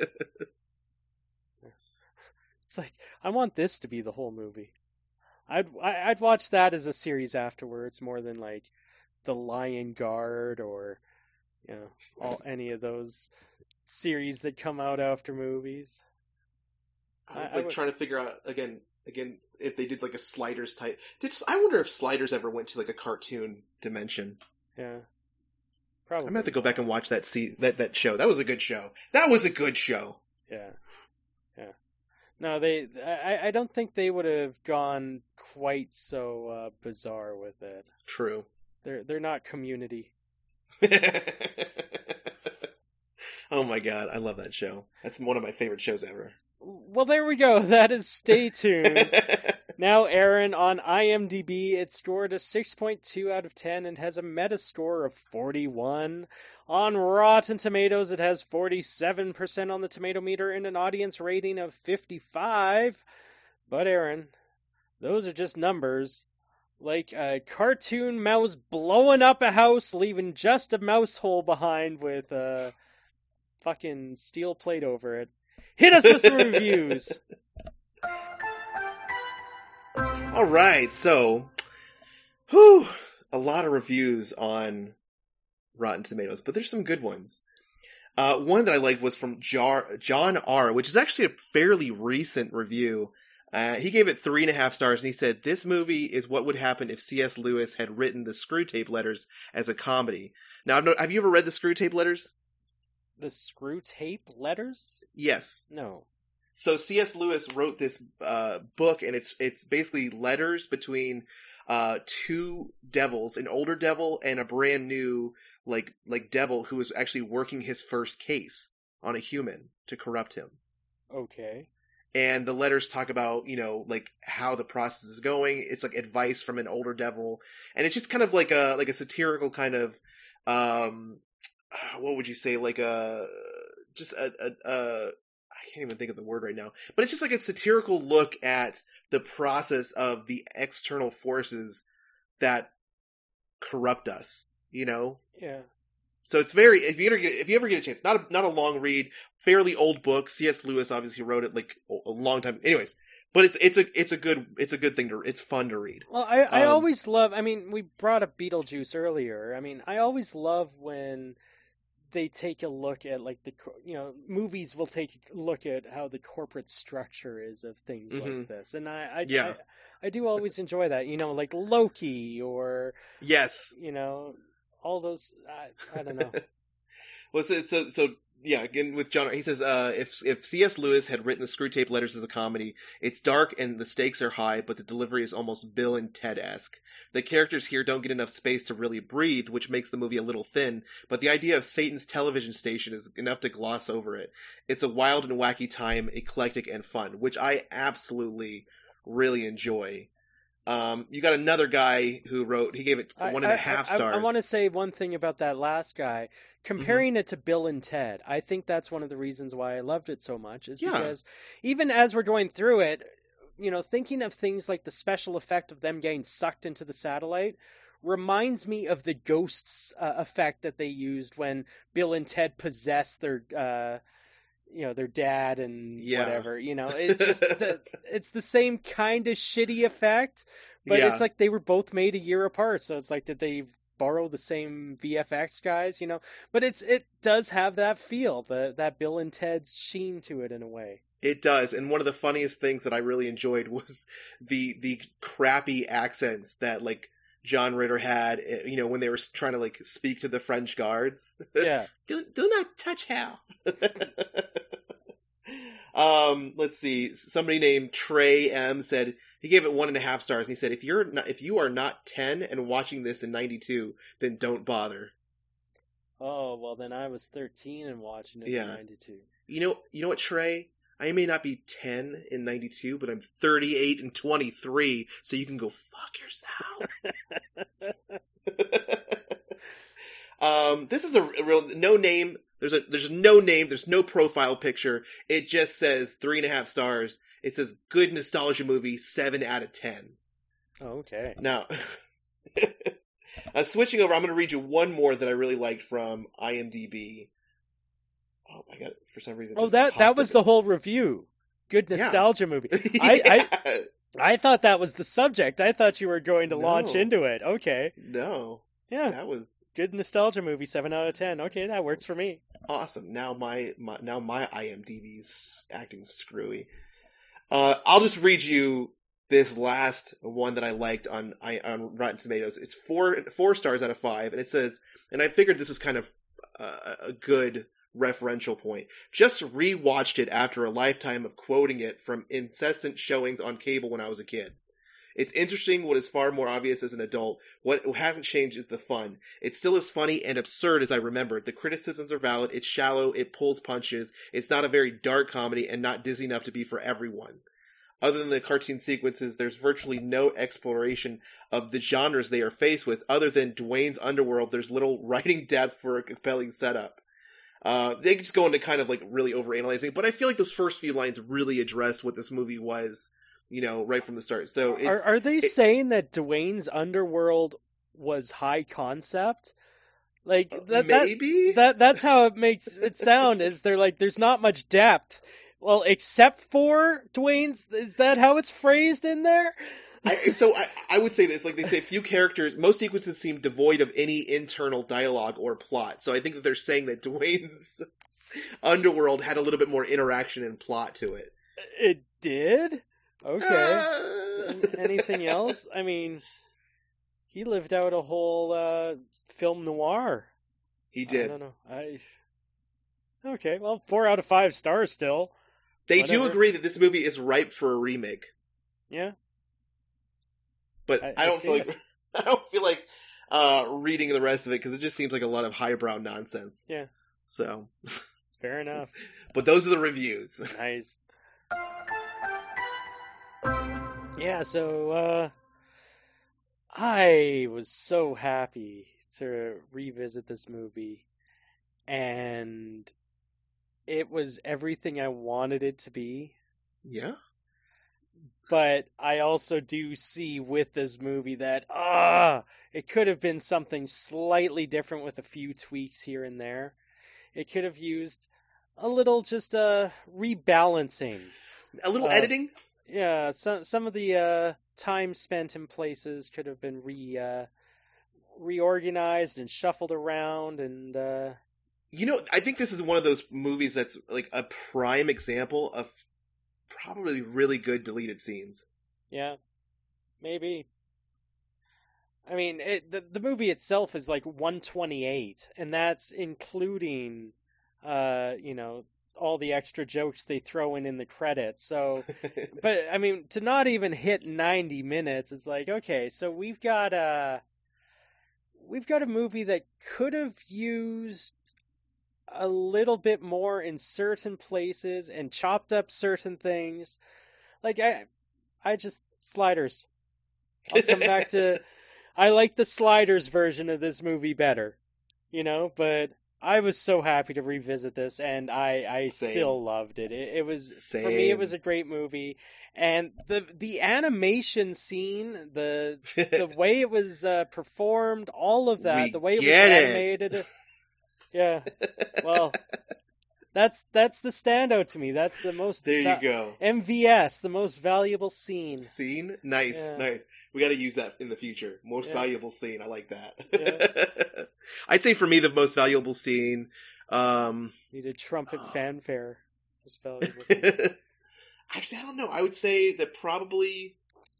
It's like I want this to be the whole movie. I'd watch that as a series afterwards more than like The Lion Guard or any of those series that come out after movies. I was trying to figure out again if they did like a Sliders type. I wonder if Sliders ever went to like a cartoon dimension. Yeah, probably. I'm gonna have to go back and watch that that show. That was a good show. That was a good show. Yeah. No, I don't think they would have gone quite so bizarre with it. True. They're not Community. Oh my God, I love that show. That's one of my favorite shows ever. Well, there we go. That is Stay Tuned. Now, Aaron, on IMDb, it scored a 6.2 out of 10 and has a Metascore of 41. On Rotten Tomatoes, it has 47% on the tomato meter and an audience rating of 55. But, Aaron, those are just numbers. Like a cartoon mouse blowing up a house, leaving just a mouse hole behind with a fucking steel plate over it. Hit us with some reviews. All right, so, a lot of reviews on Rotten Tomatoes, but there's some good ones. One that I liked was from John R., which is actually a fairly recent review. He gave it 3.5 stars, and he said, "This movie is what would happen if C.S. Lewis had written the Screwtape Letters as a comedy." Now, have you ever read the Screwtape Letters? The Screwtape Letters? Yes. No. So C.S. Lewis wrote this book, and it's basically letters between two devils, an older devil and a brand new like devil who was actually working his first case on a human to corrupt him. Okay. And the letters talk about, like how the process is going. It's like advice from an older devil, and it's just kind of like a satirical kind of what would you say, like I can't even think of the word right now, but it's just like a satirical look at the process of the external forces that corrupt us, Yeah. So it's very, if you ever get a chance, not a long read, fairly old book. C.S. Lewis obviously wrote it like a long time. Anyways, but it's a good thing it's fun to read. Well, I always love, we brought up Beetlejuice earlier. I always love when they take a look at like movies will take a look at how the corporate structure is of things like this, and I do always enjoy that, like Loki or yes, all those. I don't know. Well, so yeah, again with John, he says if C.S. Lewis had written the Screwtape Letters as a comedy, it's dark and the stakes are high, but the delivery is almost Bill and Ted-esque. The characters here don't get enough space to really breathe, which makes the movie a little thin, but the idea of Satan's television station is enough to gloss over it. It's a wild and wacky time, eclectic and fun, which I absolutely really enjoy. You got another guy who wrote, he gave it 1.5 stars. I want to say one thing about that last guy. Comparing it to Bill and Ted, I think that's one of the reasons why I loved it so much, is because even as we're going through it, thinking of things like the special effect of them getting sucked into the satellite reminds me of the ghosts effect that they used when Bill and Ted possessed their their dad and whatever, it's just it's the same kind of shitty effect, but it's like they were both made a year apart. So it's like, did they borrow the same VFX guys, but it does have that feel, that Bill and Ted's sheen to it in a way. It does. And one of the funniest things that I really enjoyed was the crappy accents that like John Ritter had, when they were trying to like speak to the French guards. Yeah. do not touch Hal. Let's see. Somebody named Trey M said he gave it 1.5 stars. And he said, if you are not 10 and watching this in 92, then don't bother. Oh, well then I was 13 and watching it in 92. You know what, Trey? I may not be 10 in 92, but I'm 38 and 23, so you can go fuck yourself. This is a real no name. There's no name. There's no profile picture. It just says 3.5 stars. It says good nostalgia movie, 7 out of 10. Oh, okay. Now, switching over, I'm going to read you one more that I really liked from IMDb. Oh my god! For some reason, that was the whole review. Good nostalgia movie. I thought that was the subject. I thought you were going to launch into it. Okay. No. Yeah. That was good nostalgia movie. 7 out of 10. Okay, that works for me. Awesome. Now my IMDb's acting screwy. I'll just read you this last one that I liked on Rotten Tomatoes. It's 4 stars out of 5, and it says, and I figured this was kind of a good referential point. Just rewatched it after a lifetime of quoting it from incessant showings on cable when I was a kid. It's interesting what is far more obvious as an adult. What hasn't changed is the fun. It's still as funny and absurd as I remembered. The criticisms are valid. It's shallow. It pulls punches. It's not a very dark comedy and not dizzy enough to be for everyone. Other than the cartoon sequences, there's virtually no exploration of the genres they are faced with. Other than Dwayne's Underworld, there's little writing depth for a compelling setup. They just go into kind of like really overanalyzing, but I feel like those first few lines really address what this movie was, right from the start. So are they saying that Dwayne's Underworld was high concept? Like maybe that's how it makes it sound. Is they're like there's not much depth. Well, except for Dwayne's, is that how it's phrased in there? I would say this, like they say, few characters, most sequences seem devoid of any internal dialogue or plot. So I think that they're saying that Dwayne's Underworld had a little bit more interaction and plot to it. It did? Okay. Anything else? I mean, he lived out a whole film noir. He did. I don't know. Okay, well, 4 out of 5 stars still. They do agree that this movie is ripe for a remake. Yeah. But I don't feel like reading the rest of it because it just seems like a lot of highbrow nonsense. Yeah. So. Fair enough. But those are the reviews. Nice. Yeah, so I was so happy to revisit this movie, and it was everything I wanted it to be. Yeah. But I also do see with this movie that, it could have been something slightly different with a few tweaks here and there. It could have used a little just rebalancing. A little editing? Yeah, some of the time spent in places could have been reorganized and shuffled around, and I think this is one of those movies that's like a prime example of probably really good deleted scenes. Yeah, maybe. I mean, the movie itself is like 128, and that's including, all the extra jokes they throw in the credits. So, but I mean, to not even hit 90 minutes, it's like, okay, so we've got a movie that could have used a little bit more in certain places and chopped up certain things. Like I just Sliders. I'll come back to I like the Sliders version of this movie better. But I was so happy to revisit this, and I still loved it. It was Same. For me, it was a great movie, and the animation scene, the way it was performed, all of that, the way it was animated. Yeah, well, that's the standout to me. That's the most. There you go. MVS, the most valuable scene. Scene, nice, nice. We got to use that in the future. Most valuable scene. I like that. Yeah. I'd say for me the most valuable scene. Needed trumpet fanfare. Most valuable scene. Actually, I don't know. I would say that probably.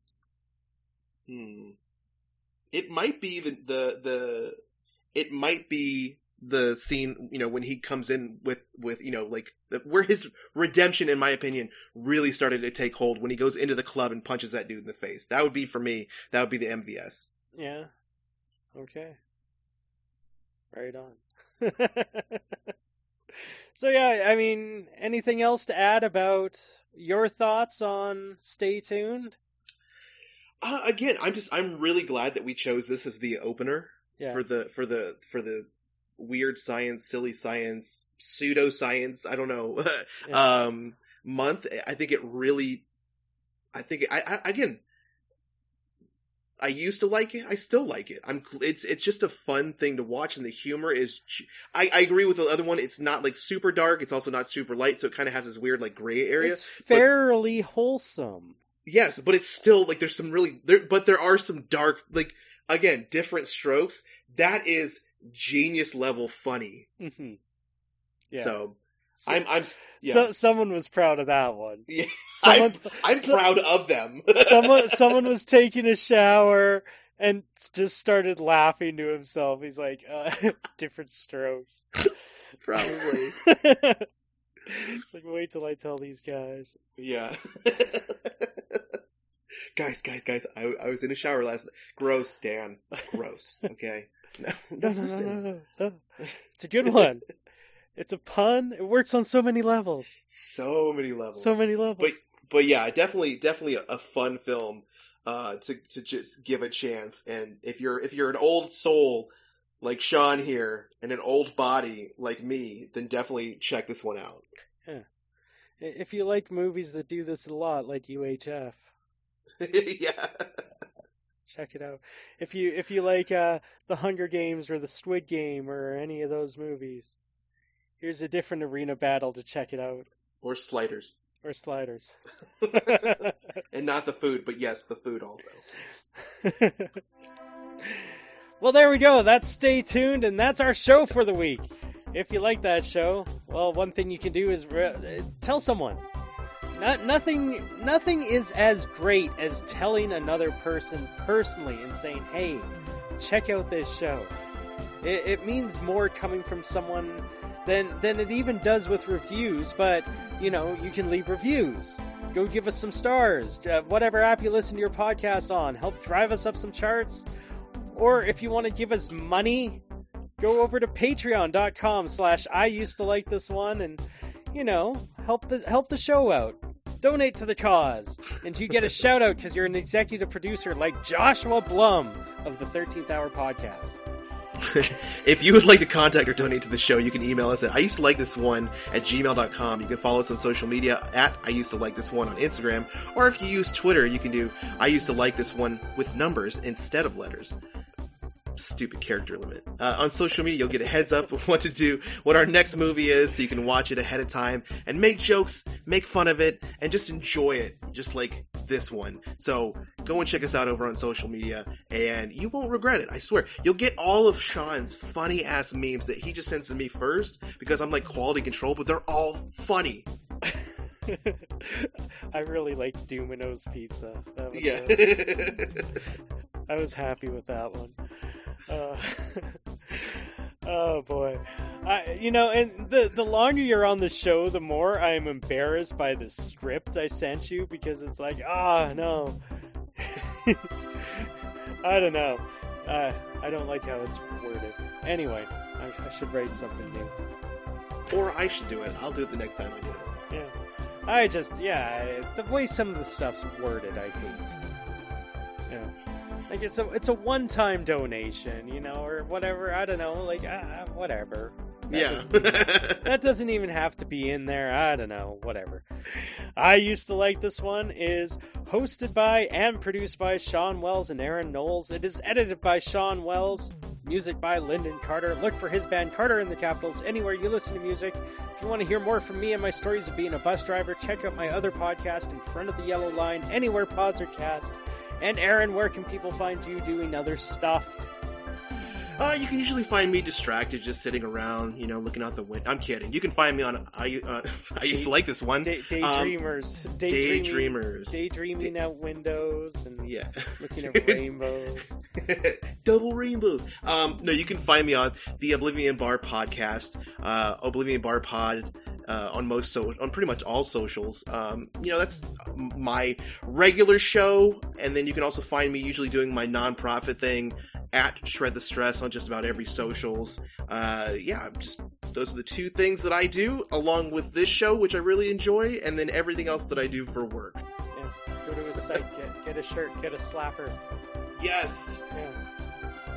It might be It might be the scene, when he comes in with where his redemption, in my opinion, really started to take hold, when he goes into the club and punches that dude in the face. That would be, for me, that would be the MVS. Yeah. Okay. Right on. So yeah, I mean, anything else to add about your thoughts on Stay Tuned? Again, I'm really glad that we chose this as the opener. Yeah. for the weird science, silly science, pseudoscience, I don't know, Yeah. month. I think it really, again, I used to like it. I still like it. It's just a fun thing to watch, and the humor is. I agree with the other one. It's not like super dark. It's also not super light, so it kind of has this weird like gray area. It's fairly wholesome. Yes, but it's still like there's some really but there are some dark, like, again, different strokes. That is genius level funny. Mm-hmm. Yeah. So So someone was proud of that one. Yeah, Someone, I'm proud of them. someone was taking a shower and just started laughing to himself. He's like, different strokes. Probably. It's like, wait till I tell these guys. Yeah. Guys, I was in a shower last night. Gross, Dan. Gross. Okay. No. It's a good one. It's a pun. It works on so many levels. So many levels. But yeah, definitely a fun film to just give a chance. And if you're an old soul like Sean here and an old body like me, then definitely check this one out. Yeah. If you like movies that do this a lot, like UHF. Yeah. Check it out. If you like The Hunger Games or The Squid Game or any of those movies, here's a different arena battle to check it out. Or Sliders. Or Sliders. And not the food, but yes, the food also. Well, there we go. That's Stay Tuned, and that's our show for the week. If you like that show, well, one thing you can do is tell someone. Nothing is as great as telling another person personally and saying, hey, check out this show. It means more coming from someone than it even does with reviews, but, you can leave reviews. Go give us some stars. Whatever app you listen to your podcast on, help drive us up some charts. Or if you want to give us money, go over to patreon.com/IusedToLikeThisOne and, help the show out. Donate to the cause. And you get a shout out because you're an executive producer like Joshua Blum of the 13th Hour Podcast. If you would like to contact or donate to the show, you can email us at IusedToLikeThisOne@gmail.com. You can follow us on social media at IusedToLikeThisOne on Instagram. Or if you use Twitter, you can do IusedToLikeThisOne with numbers instead of letters. Stupid character limit. On social media, you'll get a heads up of what to do, what our next movie is, so you can watch it ahead of time and make jokes, make fun of it, and just enjoy it, just like this one. So go and check us out over on social media, and you won't regret it, I swear. You'll get all of Sean's funny-ass memes that he just sends to me first, because I'm like quality control, but they're all funny. I really liked Domino's Pizza. Yeah. I was happy with that one. Oh boy. And the longer you're on the show, the more I am embarrassed by the script I sent you, because it's like, no. I don't know. I don't like how it's worded. Anyway, I should write something new. Or I should do it. I'll do it the next time I do it. Yeah. The way some of the stuff's worded, I hate. Yeah. Like it's a one-time donation, or whatever. I don't know, whatever. That doesn't even have to be in there. I don't know, whatever. I Used to Like This One is hosted by and produced by Sean Wells and Aaron Knowles. It is edited by Sean Wells. Music by Lyndon Carter. Look for his band Carter in the Capitals anywhere you listen to music. If you want to hear more from me and my stories of being a bus driver, check out my other podcast, In Front of the Yellow Line, anywhere pods are cast. And Aaron, where can people find you doing other stuff? You can usually find me distracted, just sitting around, looking out the window. I'm kidding. You can find me on I Used to Like This One. Daydreamers. Daydreaming out windows and looking at rainbows. Double rainbows. No, you can find me on the Oblivion Bar podcast, Oblivion Bar Pod. On pretty much all socials. That's my regular show, and then you can also find me usually doing my nonprofit thing at Shred the Stress on just about every socials. Just those are the two things that I do, along with this show, which I really enjoy, and then everything else that I do for work. Yeah, go to his site, get a shirt, get a slapper. Yes. Yeah.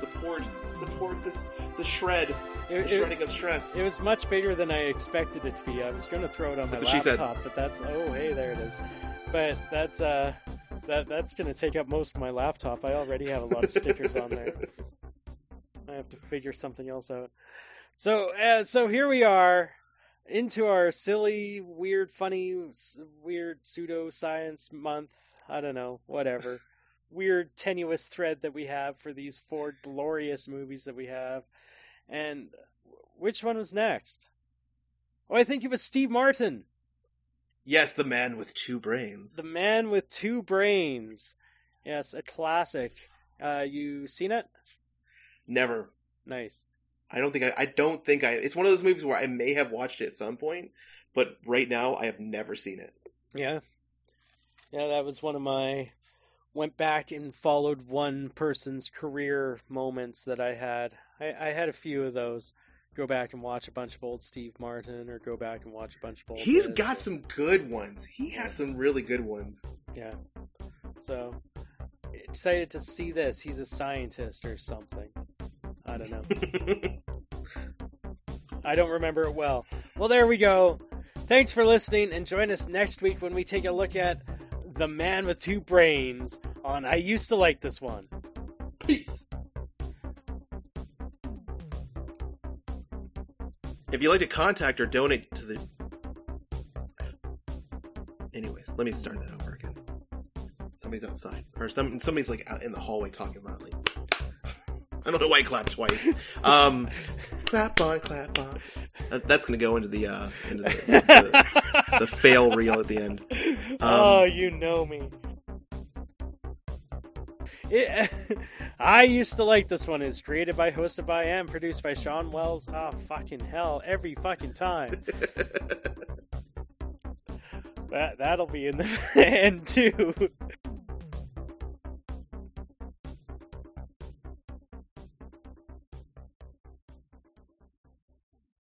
Support the shredding of stress. It was much bigger than I expected it to be. I was going to throw it on my laptop, but that's hey, there it is. But that's going to take up most of my laptop. I already have a lot of stickers on there. I have to figure something else out. So here we are into our silly, weird, funny, weird pseudoscience month. I don't know, whatever. Weird, tenuous thread that we have for these 4 glorious movies that we have. And which one was next? Oh, I think it was Steve Martin. Yes, The Man with Two Brains. The Man with Two Brains. Yes, a classic. You seen it? Never. Nice. I don't think I. It's one of those movies where I may have watched it at some point, but right now I have never seen it. Yeah. Yeah, that was one of my went back and followed one person's career moments that I had. I had a few of those. Go back and watch a bunch of old Steve Martin, or go back and watch a bunch of old... He's got some good ones. He has some really good ones. Yeah. So, excited to see this. He's a scientist or something. I don't know. I don't remember it well. Well, there we go. Thanks for listening, and join us next week when we take a look at The Man with Two Brains on I Used to Like This One. Peace. If you'd like to contact or donate to the... Anyways, let me start that over again. Somebody's outside. Or somebody's like out in the hallway talking loudly. I don't know why I clapped twice. Clap on, clap on. That's going to go into the fail reel at the end. Oh, you know me. I Used to Like This One is created by, hosted by, and produced by Sean Wells. Oh, fucking hell. Every fucking time. That'll be in the end, too.